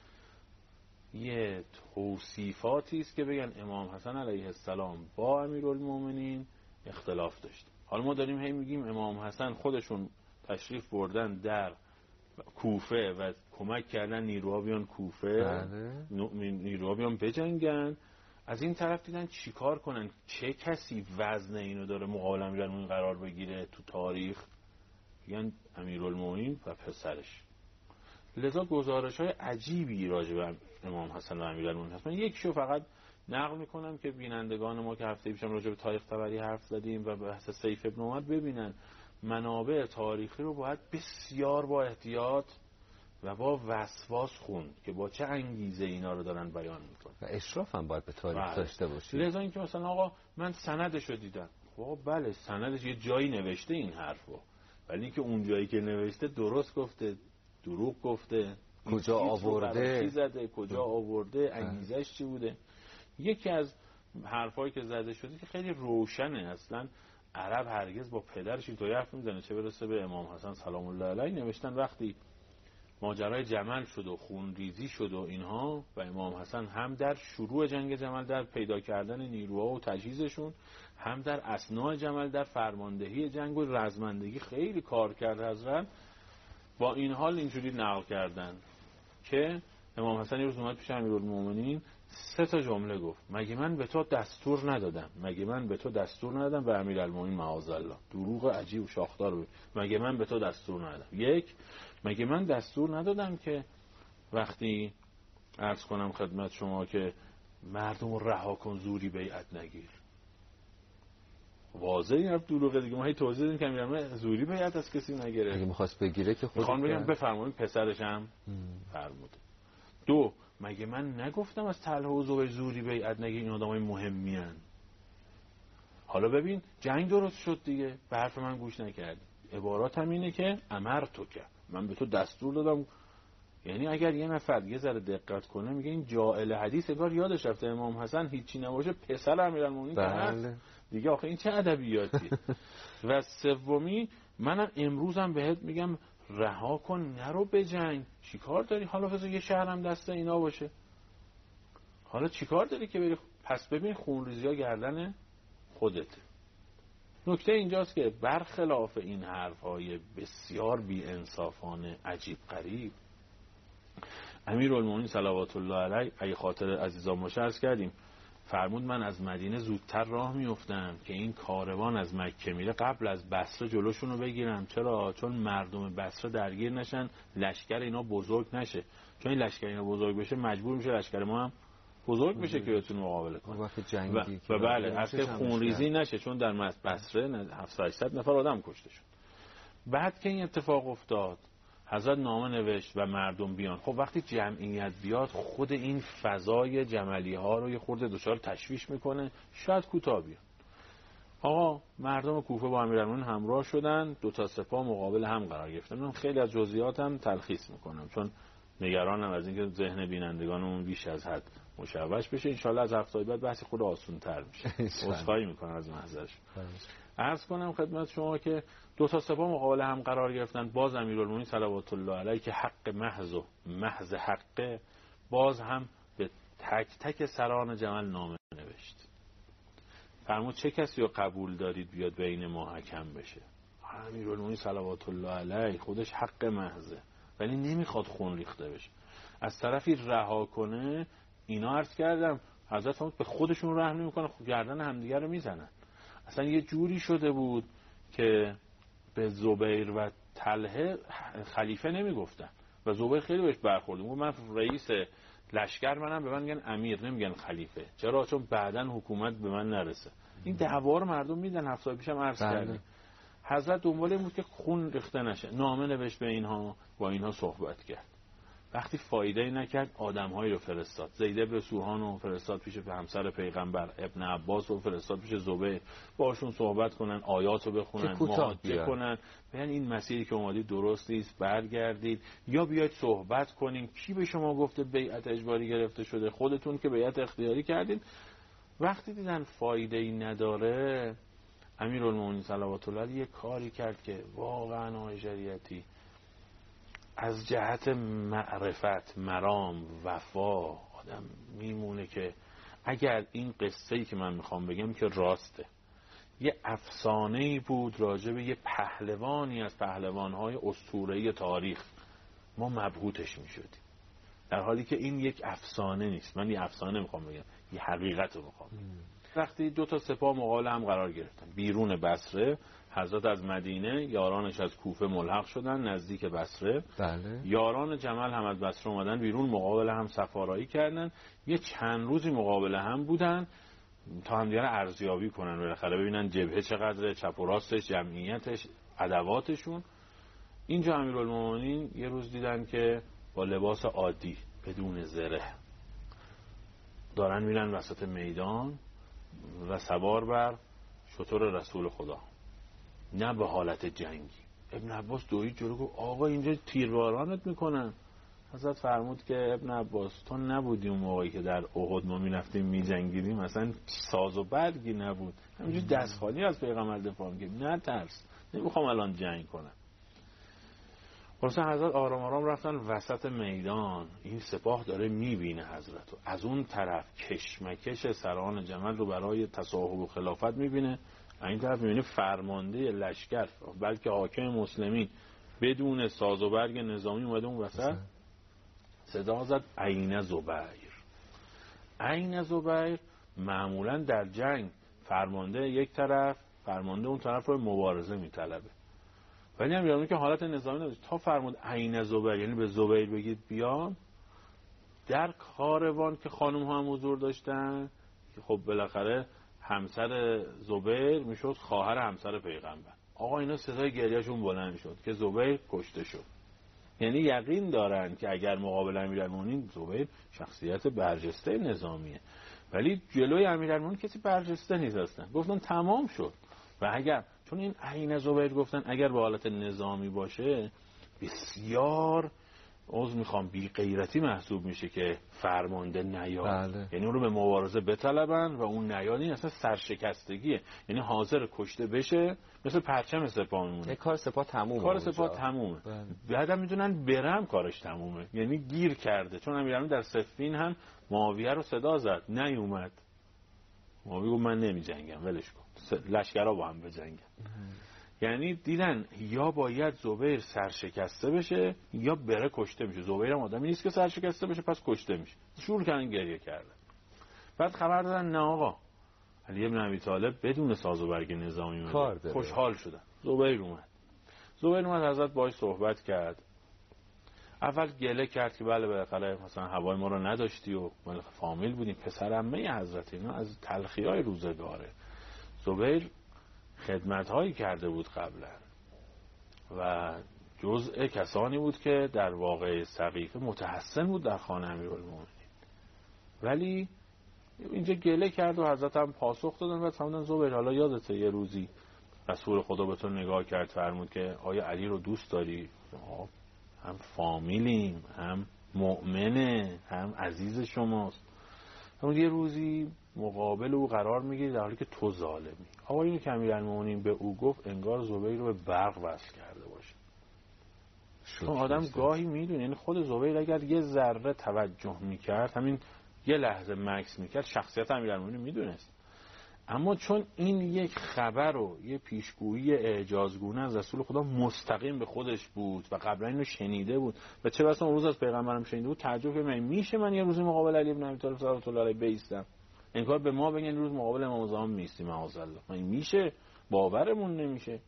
یه توصیفاتی است که بگن امام حسن علیه السلام با امیرالمومنین اختلاف داشته. حالا ما داریم هی میگیم امام حسن خودشون تشریف بردن در کوفه و کمک کردن نیروها بیان کوفه، بله. نیروها بیان بجنگن. از این طرف دیدن چیکار کنن، چه کسی وزن اینو داره مقابل امیرالمومنین قرار بگیره تو تاریخ، میگن امیرالمومنین و پسرش. لذا گزارش‌های عجیبی راجع به امام حسن و امیرالمومنین هست. من یکیشو فقط نقل میکنم که بینندگان ما که هفته پیشم راجع به تاریخ طبری حرف زدیم و بحث سیف ابن عمر ببینن، منابع تاریخی رو باید بسیار با احتیاط و با وسواس خوند که با چه انگیزه اینا رو دارن بیان میکنن و اشراف هم باید به تاریخ داشته باشید. لذا اینکه مثلا آقا من سندشو دیدم، خب بله سندش یه جایی نوشته این حرفو، ولی که اون جایی که نوشته درست گفته، دروغ گفته، کجا آورده، چی زده، کجا آورده، انگیزش چی بوده. یکی از حرفایی که زده شده که خیلی روشنه، اصلا عرب هرگز با پدرش اینطوری حرف نمیزنه، چه برسه به امام حسن سلام الله علیه. نوشتن وقتی ماجرای جمل شد و خونریزی شد و اینها و امام حسن هم در شروع جنگ جمل در پیدا کردن نیروها و تجهیزشون، هم در اثناء جمل در فرماندهی جنگ و رزمندگی خیلی کار کرد حضرت، با این حال اینجوری نقل کردن که امام حسن یه روز اومد پیش امیرالمومنین سه تا جمله گفت: مگه من به تو دستور ندادم، مگه من به تو دستور ندادم. و امیرالمومنین معاذالله دروغ عجیب و شاخدار بود، مگه من به تو دستور ندادم. یک، مگه من دستور ندادم که وقتی عرض کنم خدمت شما که مردم رو رها کن زوری بیعت نگیر. واضح این حرف دروغه دیگه، ما هی توضیح دادیم که امیرالمومنین زوری بیعت از کسی نگیره، اگه می‌خواست بگیره که خود میخوان بگم بفرمایید پسرش هم فرموده. دو، مگه من نگفتم از طلحه و زبیر زوری بیعت نگیر، این آدمای مهمی ان. حالا ببین جنگ درست شد دیگه، به حرف من گوش نکردی. عبارات هم اینه که امرتو که من به تو دستور دادم. یعنی اگر یه نفر یه ذره دقت کنه میگه این جاهل حدیث انگار یادش رفته امام حسن هیچی نباشه، پسر امیرالمومنین که هست دیگه، آخه این چه ادبیاتی. و سومی، منم امروزم بهت میگم رها کن نرو به جنگ، چیکار داری؟ حالا بذار یه شهرم دست اینا باشه، حالا چیکار داری که بری؟ پس ببین خونریزی‌ها گردن خودته. نکته اینجاست که برخلاف این حرف‌های بسیار بی‌انصافانه عجیب غریب، امیرالمومنین صلوات الله علیه اگه خاطر عزیزان باشه عرض کردیم فرمود من از مدینه زودتر راه میافتم که این کاروان از مکه میره قبل از بصره جلوشون رو بگیرم. چرا؟ چون مردم بصره درگیر نشن، لشکر اینا بزرگ نشه، چون این لشکر اینا بزرگ بشه مجبور میشه لشکر ما هم بزرگ بشه که بتونه مقابله کنه وقت جنگی و, و بله اصلا خونریزی نشه، چون در بصره هفتصد هشتصد نفر آدم کشته شد. بعد که این اتفاق افتاد حضرت نامه نوشت و مردم بیان. خب وقتی جمعیت بیاد خود این فضای جملی ها رو یه خورده دچار تشویش میکنه، شاید کوتاه بیان. آقا مردم کوفه با امیرالمومنین همراه شدن، دو تا سپاه مقابل هم قرار گرفتن. من خیلی از جزئیاتم تلخیص میکنم چون نگرانم از اینکه ذهن بینندگانمون بیش از حد مشوش بشه. ان شاءالله از هفته بعد بحث خود آسان‌تر میشه. عذرخواهی میکنم از محضرش. عرض کنم خدمت شما که دو تا سپاه مقابل هم قرار گرفتن. باز امیرالمومنین صلوات الله علیه که حق محض و محض حقه، باز هم به تک تک سران جمل نامه نوشت. فرمود چه کسی رو قبول دارید بیاد بین ما حکم بشه؟ امیرالمومنین صلوات الله علیه خودش حق محضه ولی نمیخواد خون ریخته بشه. از طرفی رها کنه. اینا عرض کردم حضرت فرمود به خودشون رحم نمیکنه، گردن همدیگه رو میزنن. اصلا یه جوری شده بود که به زبیر و طلحه خلیفه نمیگفتن و زبیر خیلی بهش برخورد. میگه من رئیس لشکر منم، به من میگن امیر نمیگن خلیفه. چرا؟ چون بعدن حکومت به من نرسه. این دعوا رو مردم میدن. هفته پیشم عرض کردم حضرت دنبال این بود که خون ریخته نشه، نامه نوشت به اینها، با اینها صحبت کرد. وقتی فایده نکرد آدم‌هایی رو فرستاد. زید ابن سوهان رو فرستاد پیش همسر پیغمبر، ابن عباس رو فرستاد پیش زبیر، باشون صحبت کنن، آیات رو بخونن، معاهده کنن، بگن این مسیری که اومدید درست نیست، برگردید یا بیاید صحبت کنیم. کی به شما گفته بیعت اجباری گرفته شده؟ خودتون که بیعت اختیاری کردید. وقتی دیدن فایده ای نداره، امیرالمومنین صلوات الله علیه یه کاری کرد که واقعا آقای شریعتی از جهت معرفت، مرام، وفا آدم میمونه که اگر این قصه‌ای که من میخوام بگم که راسته، یه افسانه‌ای بود راجع به یه پهلوانی از پهلوان‌های اسطوره‌ای تاریخ ما مبهوتش میشدیم، در حالی که این یک افسانه نیست. من یه افسانه میخوام بگم، یه حقیقت رو میخوام بگم. وقتی دو تا سپاه مقابل هم قرار گرفتن بیرون بصره، حضرت از مدینه، یارانش از کوفه ملحق شدن نزدیک بصره. بله. یاران جمل هم از بصره اومدن بیرون، مقابل هم سفارایی کردن. یه چند روزی مقابل هم بودن تا همدیگه رو ارزیابی کنن، بالاخره ببینن جبهه چقدره، چپ و راستش، جمعیتش، ادواتشون. اینجا امیرالمومنین یه روز دیدن که با لباس عادی بدون زره دارن میرن وسط میدان و سوار بر شتر رسول خدا، نه به حالت جنگی. ابن عباس دوید جلو گفت آقا اینجا تیربارانت میکنن. حضرت فرمود که ابن عباس تو نبودی اون موقعی که در احد ما میرفتیم میجنگیدیم، مثلا ساز و برگی نبود، همینجور دست خالی از پیغمبر دفاع میکنیم، نه ترس، نمیخوام الان جنگ کنم. خلاصه حضرت آرام آرام رفتن وسط میدان. این سپاه داره میبینه حضرت رو، از اون طرف کشمکش سران جمل رو برای تصاحب و خلافت میبینه، این طرف میبینه فرمانده لشکر بلکه حاکم مسلمین بدون ساز و برگ نظامی اومده اون وسط. صدا زد عین زبیر. عین زبیر معمولا در جنگ فرمانده یک طرف، فرمانده اون طرف رو مبارزه میطلبه، ولی هم یادمونه که حالت نظامی نداشت. تا فرمود عین زبیر، یعنی به زبیر بگید بیام، در کاروان که خانم ها هم حضور داشتن، که خب بالاخره همسر زبیر میشد خواهر همسر پیغمبر، آقا اینا صدای گریهشون بلند شد که زبیر کشته شد. یعنی یقین دارن که اگر مقابل امیرالمومنین، زبیر شخصیت برجسته نظامیه، ولی جلوی امیرالمومنین کسی برجسته نیست هستن. گفتن تمام شد. و اگر چون این عین زبیر گفتن اگر به حالت نظامی باشه بسیار عذر میخوام بی غیرتی محسوب میشه که فرمانده نیاد. بله. یعنی اون رو به مبارزه بطلبن و اون نیاد، این اصلا سرشکستگیه، یعنی حاضر کشته بشه، مثل پرچم سپاه میمونه. کار سپاه تمومه، کار سپاه تمومه. بله. بعدم میدونن برم کارش تمومه، یعنی گیر کرده. چون امیرالمومنین در صفین هم معاویه رو صدا زد، نیومد. معاویه گفت من نمی جنگم، ولش کن، لشکرها با هم بجنگن. یعنی دیدن یا باید زبیر سرشکسته بشه یا بره کشته میشه. زبیر هم آدمی نیست که سرشکسته بشه، پس کشته میشه. شروع کردن گریه کردن. بعد خبر دادن نه آقا، علی بن ابی طالب بدون ساز و برگ نظامی اومده. خوشحال شدن. زبیر اومد. زبیر اومد حضرت باهاش صحبت کرد. اول گله کرد که بله بالاخره مثلا هوای ما رو نداشتی و ما فامیل بودیم، پسر عمه حضرت، اینا از تلخی‌های روزگاره. زبیر خدمت‌هایی کرده بود قبلا و جزء کسانی بود که در واقع سقیفه متحسن بود در خانه امیرالمومنین، ولی اینجا گله کرد و حضرت هم پاسخ دادن و فرمودن زبیر حالا یادته یه روزی رسول خدا به تو نگاه کرد فرمود که آیا علی رو دوست داری؟ هم فامیلیم، هم مؤمنه، هم عزیز شماست. اما یه روزی مقابل او قرار میگیری در حالی که تو ظالمی. آقا اینو که امیرالمومنین به او گفت انگار زبیر رو به برق وصل کرده باشه. چون آدم گاهی میدونه، یعنی خود زبیر اگر یه ذره توجه میکرد، همین یه لحظه مکس میکرد، شخصیت امیرالمومنین میدونست. اما چون این یک خبر و یه پیشگویی اعجازگونه از رسول خدا مستقیم به خودش بود و قبلا اینو شنیده بود و چه بسا اون روز از پیغمبرم شنیده بود، تعجب کرد میشه من یه روزی مقابل علی بن ابی طالب صلوات الله علیه بایستم، انگار به ما بگن روز مقابل امام زمان میستی، معاذالله. من میشه، باورمون نمیشه.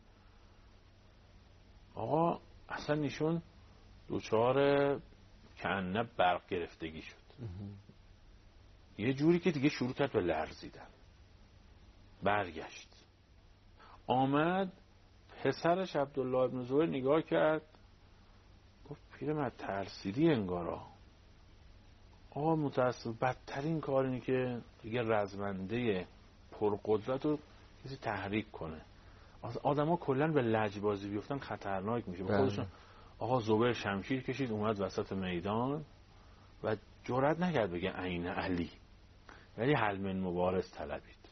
آقا اصلا نشون دوچار کأنه برق گرفتگی شد، یه جوری که دیگه شروع کرد به لرزیدن. برگشت آمد پسرش عبدالله بن زبیر نگاه کرد، گفت پیرمرد ترسیدی انگارا. آقا متاسف، بدترین کار اینه که دیگه رزمنده پرقدرت رو کسی تحریک کنه. آدم ها کلن به لجبازی بیفتن خطرناک میشه به خودشون. آقا زبیر شمشیر کشید اومد وسط میدان و جرئت نکرد بگه عین علی، ولی حل من مبارز طلبید.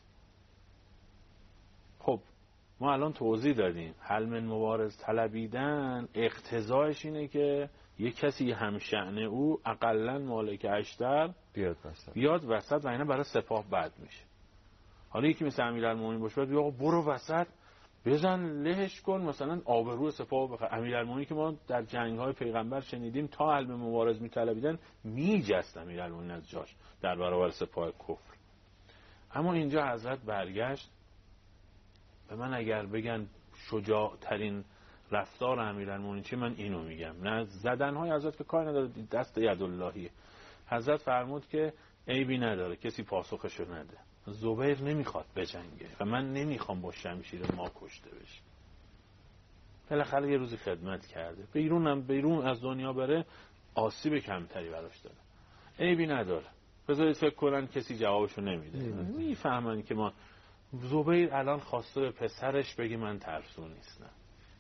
خب ما الان توضیح دادیم حل من مبارز طلبیدن اقتضایش اینه که یک کسی همشأن او اقلن مالک اشتر بیاد وسط بیاد وسط و اینا برای سپاه بد میشه. حالا یکی مثل امیرالمومنین باشه باید آقا برو وسط، بزن لهش کن، مثلا آبرو سپاه بخ. امیرالمومنین که ما در جنگ‌های پیغمبر شنیدیم تا علم مبارز می‌طلبیدن میجست امیرالمومنین از جاش در برابر سپاه کفر. اما اینجا حضرت برگشت به من اگر بگن شجاع ترین رفتار امیرالمومنین چی، من اینو میگم. نه زدن‌های حضرت که کار نداره، دست یداللهی. حضرت فرمود که عیبی نداره کسی پاسخشو نده. زبیر نمیخواد بجنگه و من نمیخوام با شمشیر ما کشته بشه. بالاخره یه روزی خدمت کرده، بیرونم بیرون از دنیا بره آسیب کمتری براش داره. عیبی نداره، بذارید فکر کنن کسی جوابشو نمیده. میفهمن که ما زبیر الان خواسته به پسرش بگی من ترسو نیستم.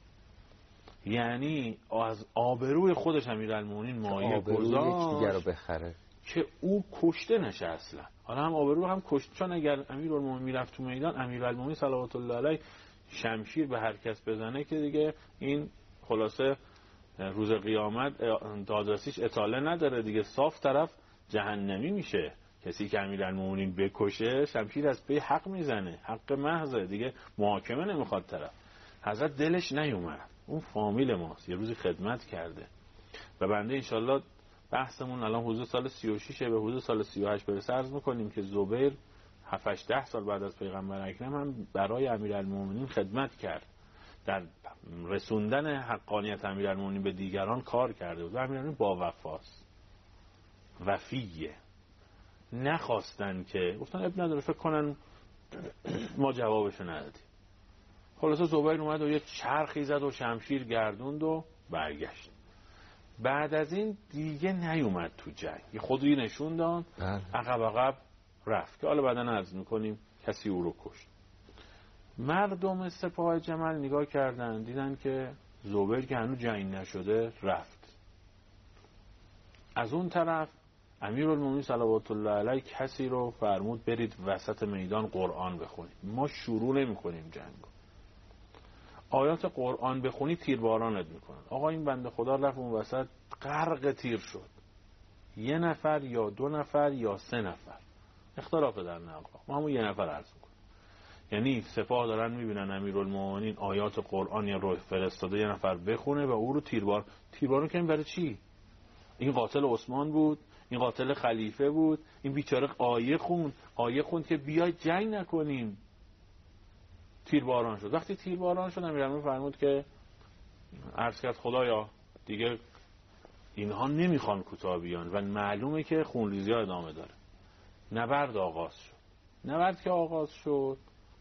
یعنی از آبروی خودش امیرالمومنین مایه گذاشت دیگر رو بخره که او کشته نشه اصلا. حالا هم آبرو هم کشته، چون اگر امیرالمومنین میرفت تو میدان، امیرالمومنین صلوات الله علیه شمشیر به هر کس بزنه که دیگه این خلاصه روز قیامت دادرسیش اطاله نداره دیگه، صاف طرف جهنمی میشه. کسی که امیرالمومنین بکشه شمشیر از پی حق میزنه، حق محضه دیگه، محاکمه نمیخواد طرف. حضرت دلش نیومد، اون فامیل ماست، یه روزی خدمت کرده و بنده انشالله بحثمون الان حدود سال سی و شش به حدود سال سی و هشت برسه عرض میکنیم که زبیر هفت هشت ده سال بعد از پیغمبر اکرم هم برای امیرالمومنین خدمت کرد، در رسوندن حقانیت امیرالمومنین به دیگران کار کرده بود و امیرالمومنین با وفاست، وفیه. نخواستن که گفتن اب نداره، فکر کنن ما جوابشو ندادیم. خلاصه زبیر اومد و یه چرخی زد و شمشیر گردوند و برگشت. بعد از این دیگه نیومد تو جنگ، یه خودی نشون داد، عقب عقب رفت که حالا بعدا عرض میکنیم کسی او رو کشت. مردم سپاه جمل نگاه کردن دیدن که زبیر که هنوز جنگ نشده رفت. از اون طرف امیرالمومنین صلوات الله علیه کسی رو فرمود برید وسط میدان قرآن بخونید. ما شروع نمی کنیم جنگو، آیات قرآن بخونی تیربارانت میکنن. آقا این بنده خدا رفت اون وسط غرق تیر شد، یه نفر یا دو نفر یا سه نفر، اختلاف در نقل، ما همون یه نفر عرض میکنیم. یعنی سپاه دارن میبینن امیرالمومنین آیات قرآن یا رو فرستاده یه نفر بخونه و او رو تیربار تیربارون کنیم. برای چی؟ این قاتل عثمان بود، این قاتل خلیفه بود، این بیچاره آیه خوند آیه خوند که بیاید جنگ نکنیم. تیرباران شد. وقتی تیرباران شد امیرالمومنین فرمود که عرض کرد خدایا دیگه اینها نمیخوان کوتاه بیان و معلومه که خونریزی ها ادامه داره. نبرد آغاز شد. نبرد که آغاز شد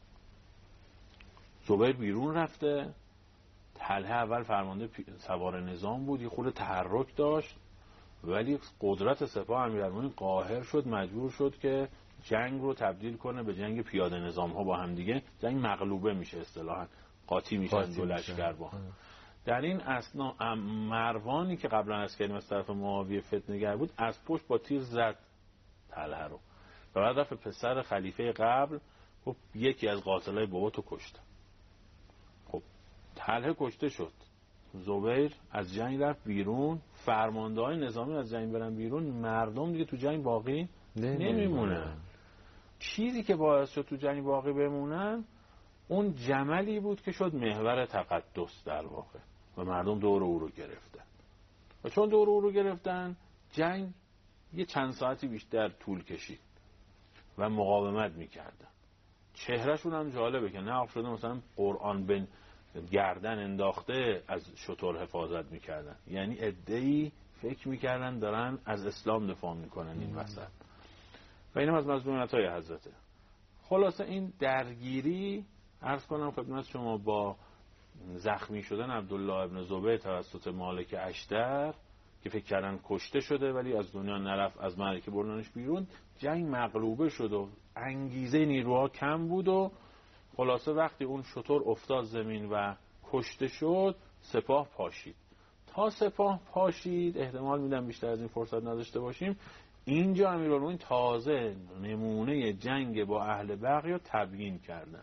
زبیر بیرون رفته، طلحه اول فرمانده سوار نظام بود، یه خورده تحرک داشت ولی قدرت سپاه امیرالمومنین قاهر شد، مجبور شد که جنگ رو تبدیل کنه به جنگ پیاده نظام ها با هم دیگه. جنگ مغلوبه میشه اصطلاحاً، قاطی میشن دو لشکر با هم. در این اثنا مروانی که قبلا از کلمه از طرف معاویه فتنه‌گر بود از پشت با تیر زد طلحه رو و بعد رفت پسر خلیفه قبل خب یکی از قاتلای بابا تو کشت. خب طلحه کشته شد، زبیر از جنگ رفت بیرون، فرمانده‌های نظامی از جنگ برن بیرون، مردم دیگه تو جنگ باقی نمیمونن. چیزی که باعث شد تو جنگ باقی بمونن اون جملی بود که شد محور تقدس در واقع و مردم دور او رو گرفتن و چون دور او رو گرفتن جنگ یه چند ساعتی بیشتر طول کشید و مقاومت میکردن. چهرهشون هم جالبه که نقب شده مثلا قرآن بین گردن انداخته از شتر حفاظت میکردن، یعنی عده‌ای فکر میکردن دارن از اسلام دفاع میکنن این وسط و اینم از مظلومیت‌های حضرته. خلاصه این درگیری عرض کنم خدمت شما با زخمی شدن عبدالله ابن زبیر توسط مالک اشتر که فکر کردن کشته شده ولی از دنیا نرفت، از معرکه بردنش بیرون، جنگ مغلوبه شد و انگیزه نیروها کم بود و خلاصه وقتی اون شتر افتاد زمین و کشته شد سپاه پاشید. تا سپاه پاشید احتمال میدم بیشتر از این فرصت نداشته باشیم، اینجا امیرالمومنین تازه نمونه جنگ با اهل بغی رو تبیین کردن،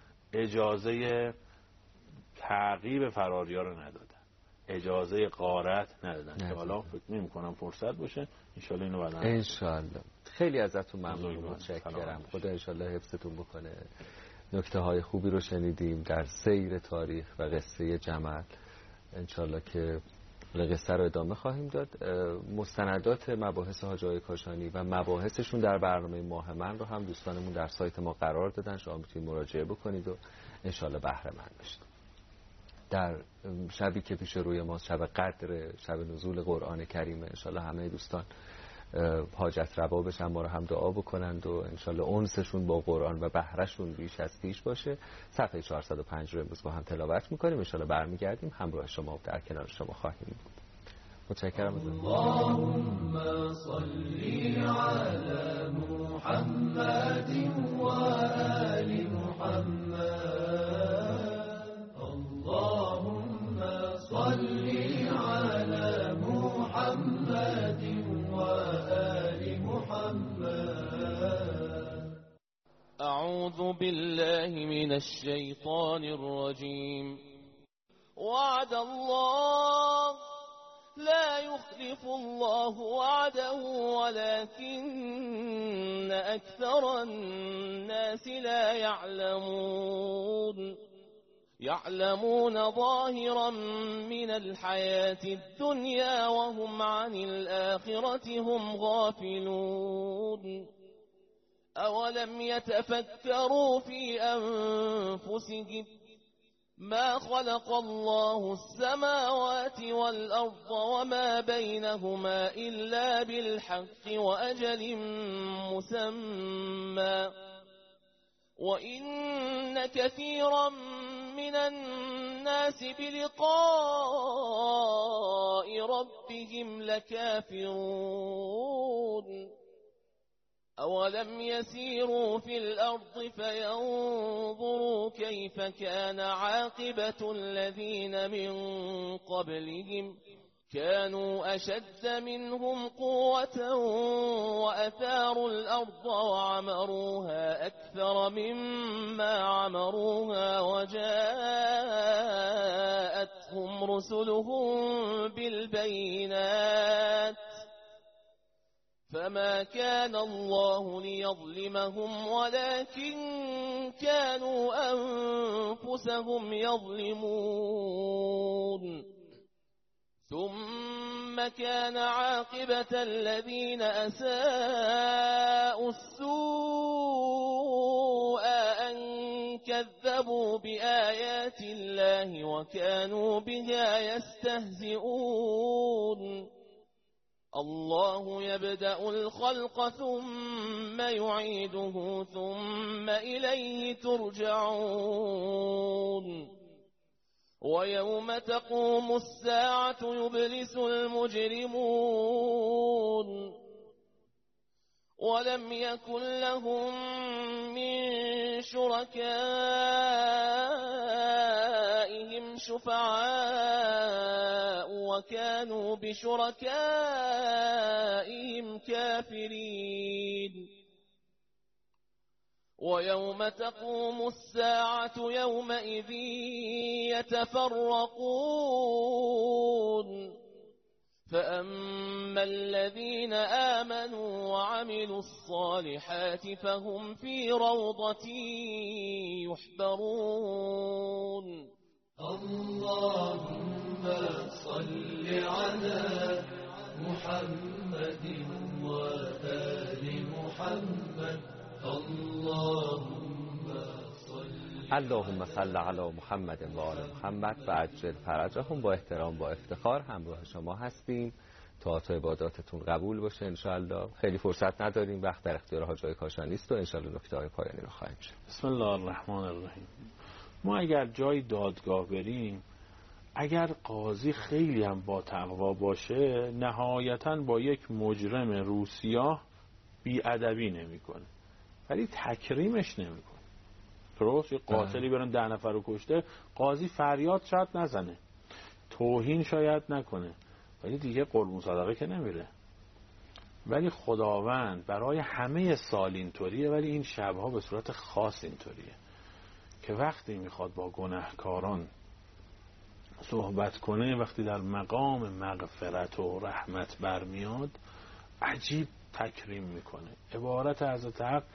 اجازه تعقیب فراریا رو ندادن، اجازه غارت ندادن که حالا فکر نمی کنم فرصت باشه، انشالله اینو بعدا انشالله. خیلی ازتون ممنون، متشکرم. خدا انشالله حفظتون بکنه. نکته های خوبی رو شنیدیم در سیر تاریخ و قصه جمل. انشالله که قصه رو ادامه خواهیم داد. مستندات مباحث حاج آقای کاشانی و مباحثشون در برنامه ماه من رو هم دوستانمون در سایت ما قرار دادن، شما میتونید مراجعه بکنید و انشالله بهره مند بشید. در شبی که پیش روی ما شب قدر، شب نزول قرآن کریمه، انشالله همه دوستان حاجت روا بشن، ما رو هم دعا بکنند و انشالله انسشون با قرآن و بهرهشون بیش از پیش باشه. صفحه چهارصد و پنج رو امروز با هم تلاوت میکنیم، انشالله برمیگردیم همراه شما در کنار شما خواهیم بود. متشکرم. اللهم صل على محمد و آل محمد. اللهم صل على محمد و آل محمد. أعوذ بالله من الشيطان الرجيم. وعد الله لا يخلف الله وعده ولكن أكثر الناس لا يعلمون. يعلمون ظاهرا من الحياة الدنيا وهم عن الآخرة هم غافلون. أولم يتفكروا في أنفسهم ما خلق الله السماوات والأرض وما بينهما إلا بالحق وأجل مسمى وإن كثيرا من الناس بلقاء ربهم لكافرون. أولم يسيروا في الأرض فينظروا كيف كان عاقبة الذين من قبلهم كانوا أشد منهم قوة وأثاروا الأرض وعمروها أكثر مما عمروها وجاءتهم رسلهم بالبينات فما كان الله ليظلمهم ولكن كانوا أنفسهم يظلمون. ثم كان عاقبة الذين أساءوا السوء أن كذبوا بآيات الله وكانوا بها يستهزئون. الله يبدأ الخلق ثم يعيده ثم إليه ترجعون. ويوم تقوم الساعة يبلس المجرمون ولم يكن لهم من شركائهم شفعاء وكانوا بشركائهم كافرين. ويوم تقوم الساعة يومئذ يتفرقون فأما الذين آمنوا وعملوا الصالحات فهم في روضة يحبرون. اللهم صل على محمد وآل محمد. اللهم صل اللهم صل علی محمد و آل محمد و عجل فرجهم. با احترام با افتخار همراه شما هستیم. طاعت و عباداتتون قبول باشه انشاءالله. خیلی فرصت نداریم، وقت در اختیار حاج آقای کاشانی است و انشاءالله نکته های پایانی رو خواهیم شد. بسم الله الرحمن الرحیم. ما اگر جای دادگاه بریم، اگر قاضی خیلی هم با تقوا باشه، نهایتاً با یک مجرم روسیاه بی‌ادبی نمی‌کنه، ولی تکریمش نمی‌کنه. درست؟ یه قاتلی برن ده نفر رو کشته، قاضی فریاد شاید نزنه، توهین شاید نکنه، ولی دیگه قربون صدقه که نمیره. ولی خداوند برای همه سال اینطوریه، ولی این شبها به صورت خاص اینطوریه که وقتی میخواد با گناهکاران صحبت کنه، وقتی در مقام مغفرت و رحمت برمیاد، عجیب تکریم میکنه. عبارت حضرت حق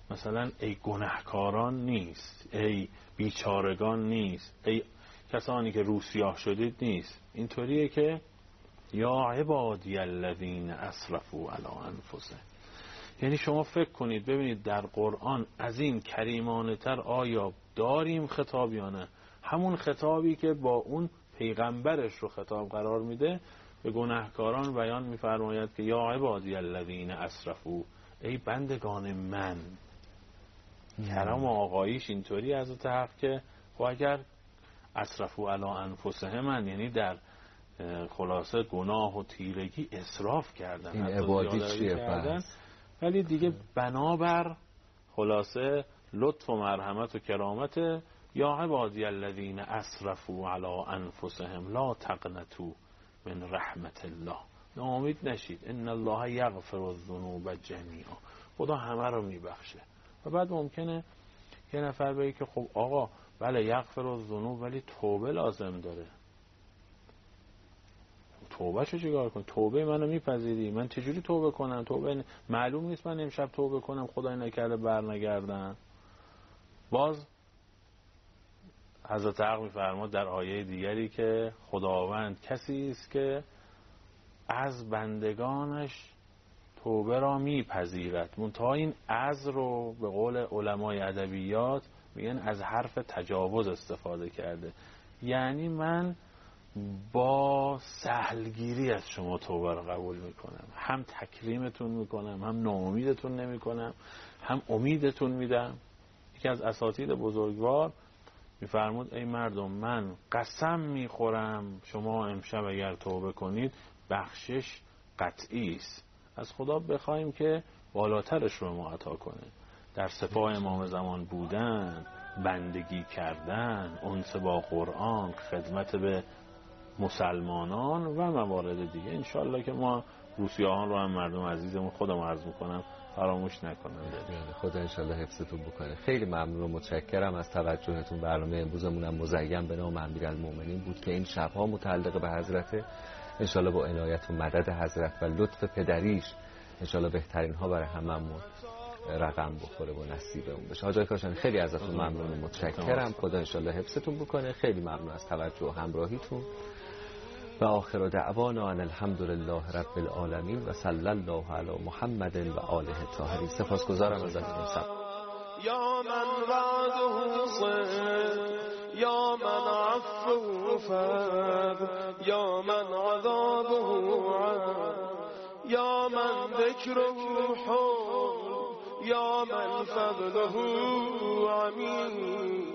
مثلا ای گناهکاران نیست، ای بیچارگان نیست، ای کسانی که روسیاه شدید نیست. اینطوریه که یا عبادی الذین اسرفوا علی انفسهم. یعنی شما فکر کنید ببینید در قرآن از این کریمانه تر آیا داریم خطاب یا نه؟ همون خطابی که با اون پیغمبرش رو خطاب قرار میده به گناهکاران بیان میفرماید که یا عبادی الذین اسرفوا، ای بندگان من. کرم و آقاییش اینطوری از حق که خب اگر اسرفوا علی انفسهم، یعنی در خلاصه گناه و تیرگی اسراف کردن، این عبادی چیه کردن، ولی دیگه بنابر خلاصه لطف و مرحمت و کرامت یا عبادی الذین اسرفوا علی انفسهم لا تقنطوا من رحمت الله، ناامید نشید، ان الله یغفر الذنوب جمیعا، خدا همه رو میبخشه. و بعد ممکنه یه نفر بگه که خب آقا بله یغفر الذنوب ولی توبه لازم داره. توبه شو چیکار کنم؟ توبه منو میپذیری؟ من چجوری توبه کنم؟ توبه معلوم نیست من امشب توبه کنم خدای نکرده برنگردم. باز حضرت حق میفرماد در آیه دیگری که خداوند کسی است که از بندگانش توبه را میپذیرد. منتها این از رو به قول علمای ادبیات میگن از حرف تجاوز استفاده کرده، یعنی من با سهلگیری از شما توبه را قبول میکنم، هم تکریمتون میکنم، هم ناامیدتون نمیکنم، هم امیدتون میدم. یکی از اساتید بزرگوار میفرمود ای مردم من قسم میخورم شما امشب اگر توبه کنید بخشش قطعی است، از خدا بخوایم که بالاترش رو ما عطا کنه. در سپاه امام زمان بودن، بندگی کردن، انس با قرآن، خدمت به مسلمانان و موارد دیگه. انشالله که ما روسیاهان رو هم مردم عزیزمون خودم عرض میکنم فراموش نکنم. خدا انشالله حفظتون بکنه. خیلی ممنون و متشکرم از توجهتون. برنامه امروزمون هم مزین به نام امیرالمومنین بود که این شبها متعلق به حضرت، انشالله با عنایت و مدد حضرت و لطف پدریش انشالله بهترین ها برای هممون رقم بخوره و نصیبمون بشه. حاجی کاشانی خیلی ازتون ممنون و متشکرم. خدا انشالله حفظتون بکنه. خیلی ممنون از توجه و همراهیتون و آخر دعوانا ان الحمد لله رب العالمین و صلی الله علی محمد و آله الطاهرین. سپاسگزارم ازتون. یا من وعده صدق، یا من عفو فضل، یا من عذابه عدل، یا من ذکره حب، یا من فضله عمیم.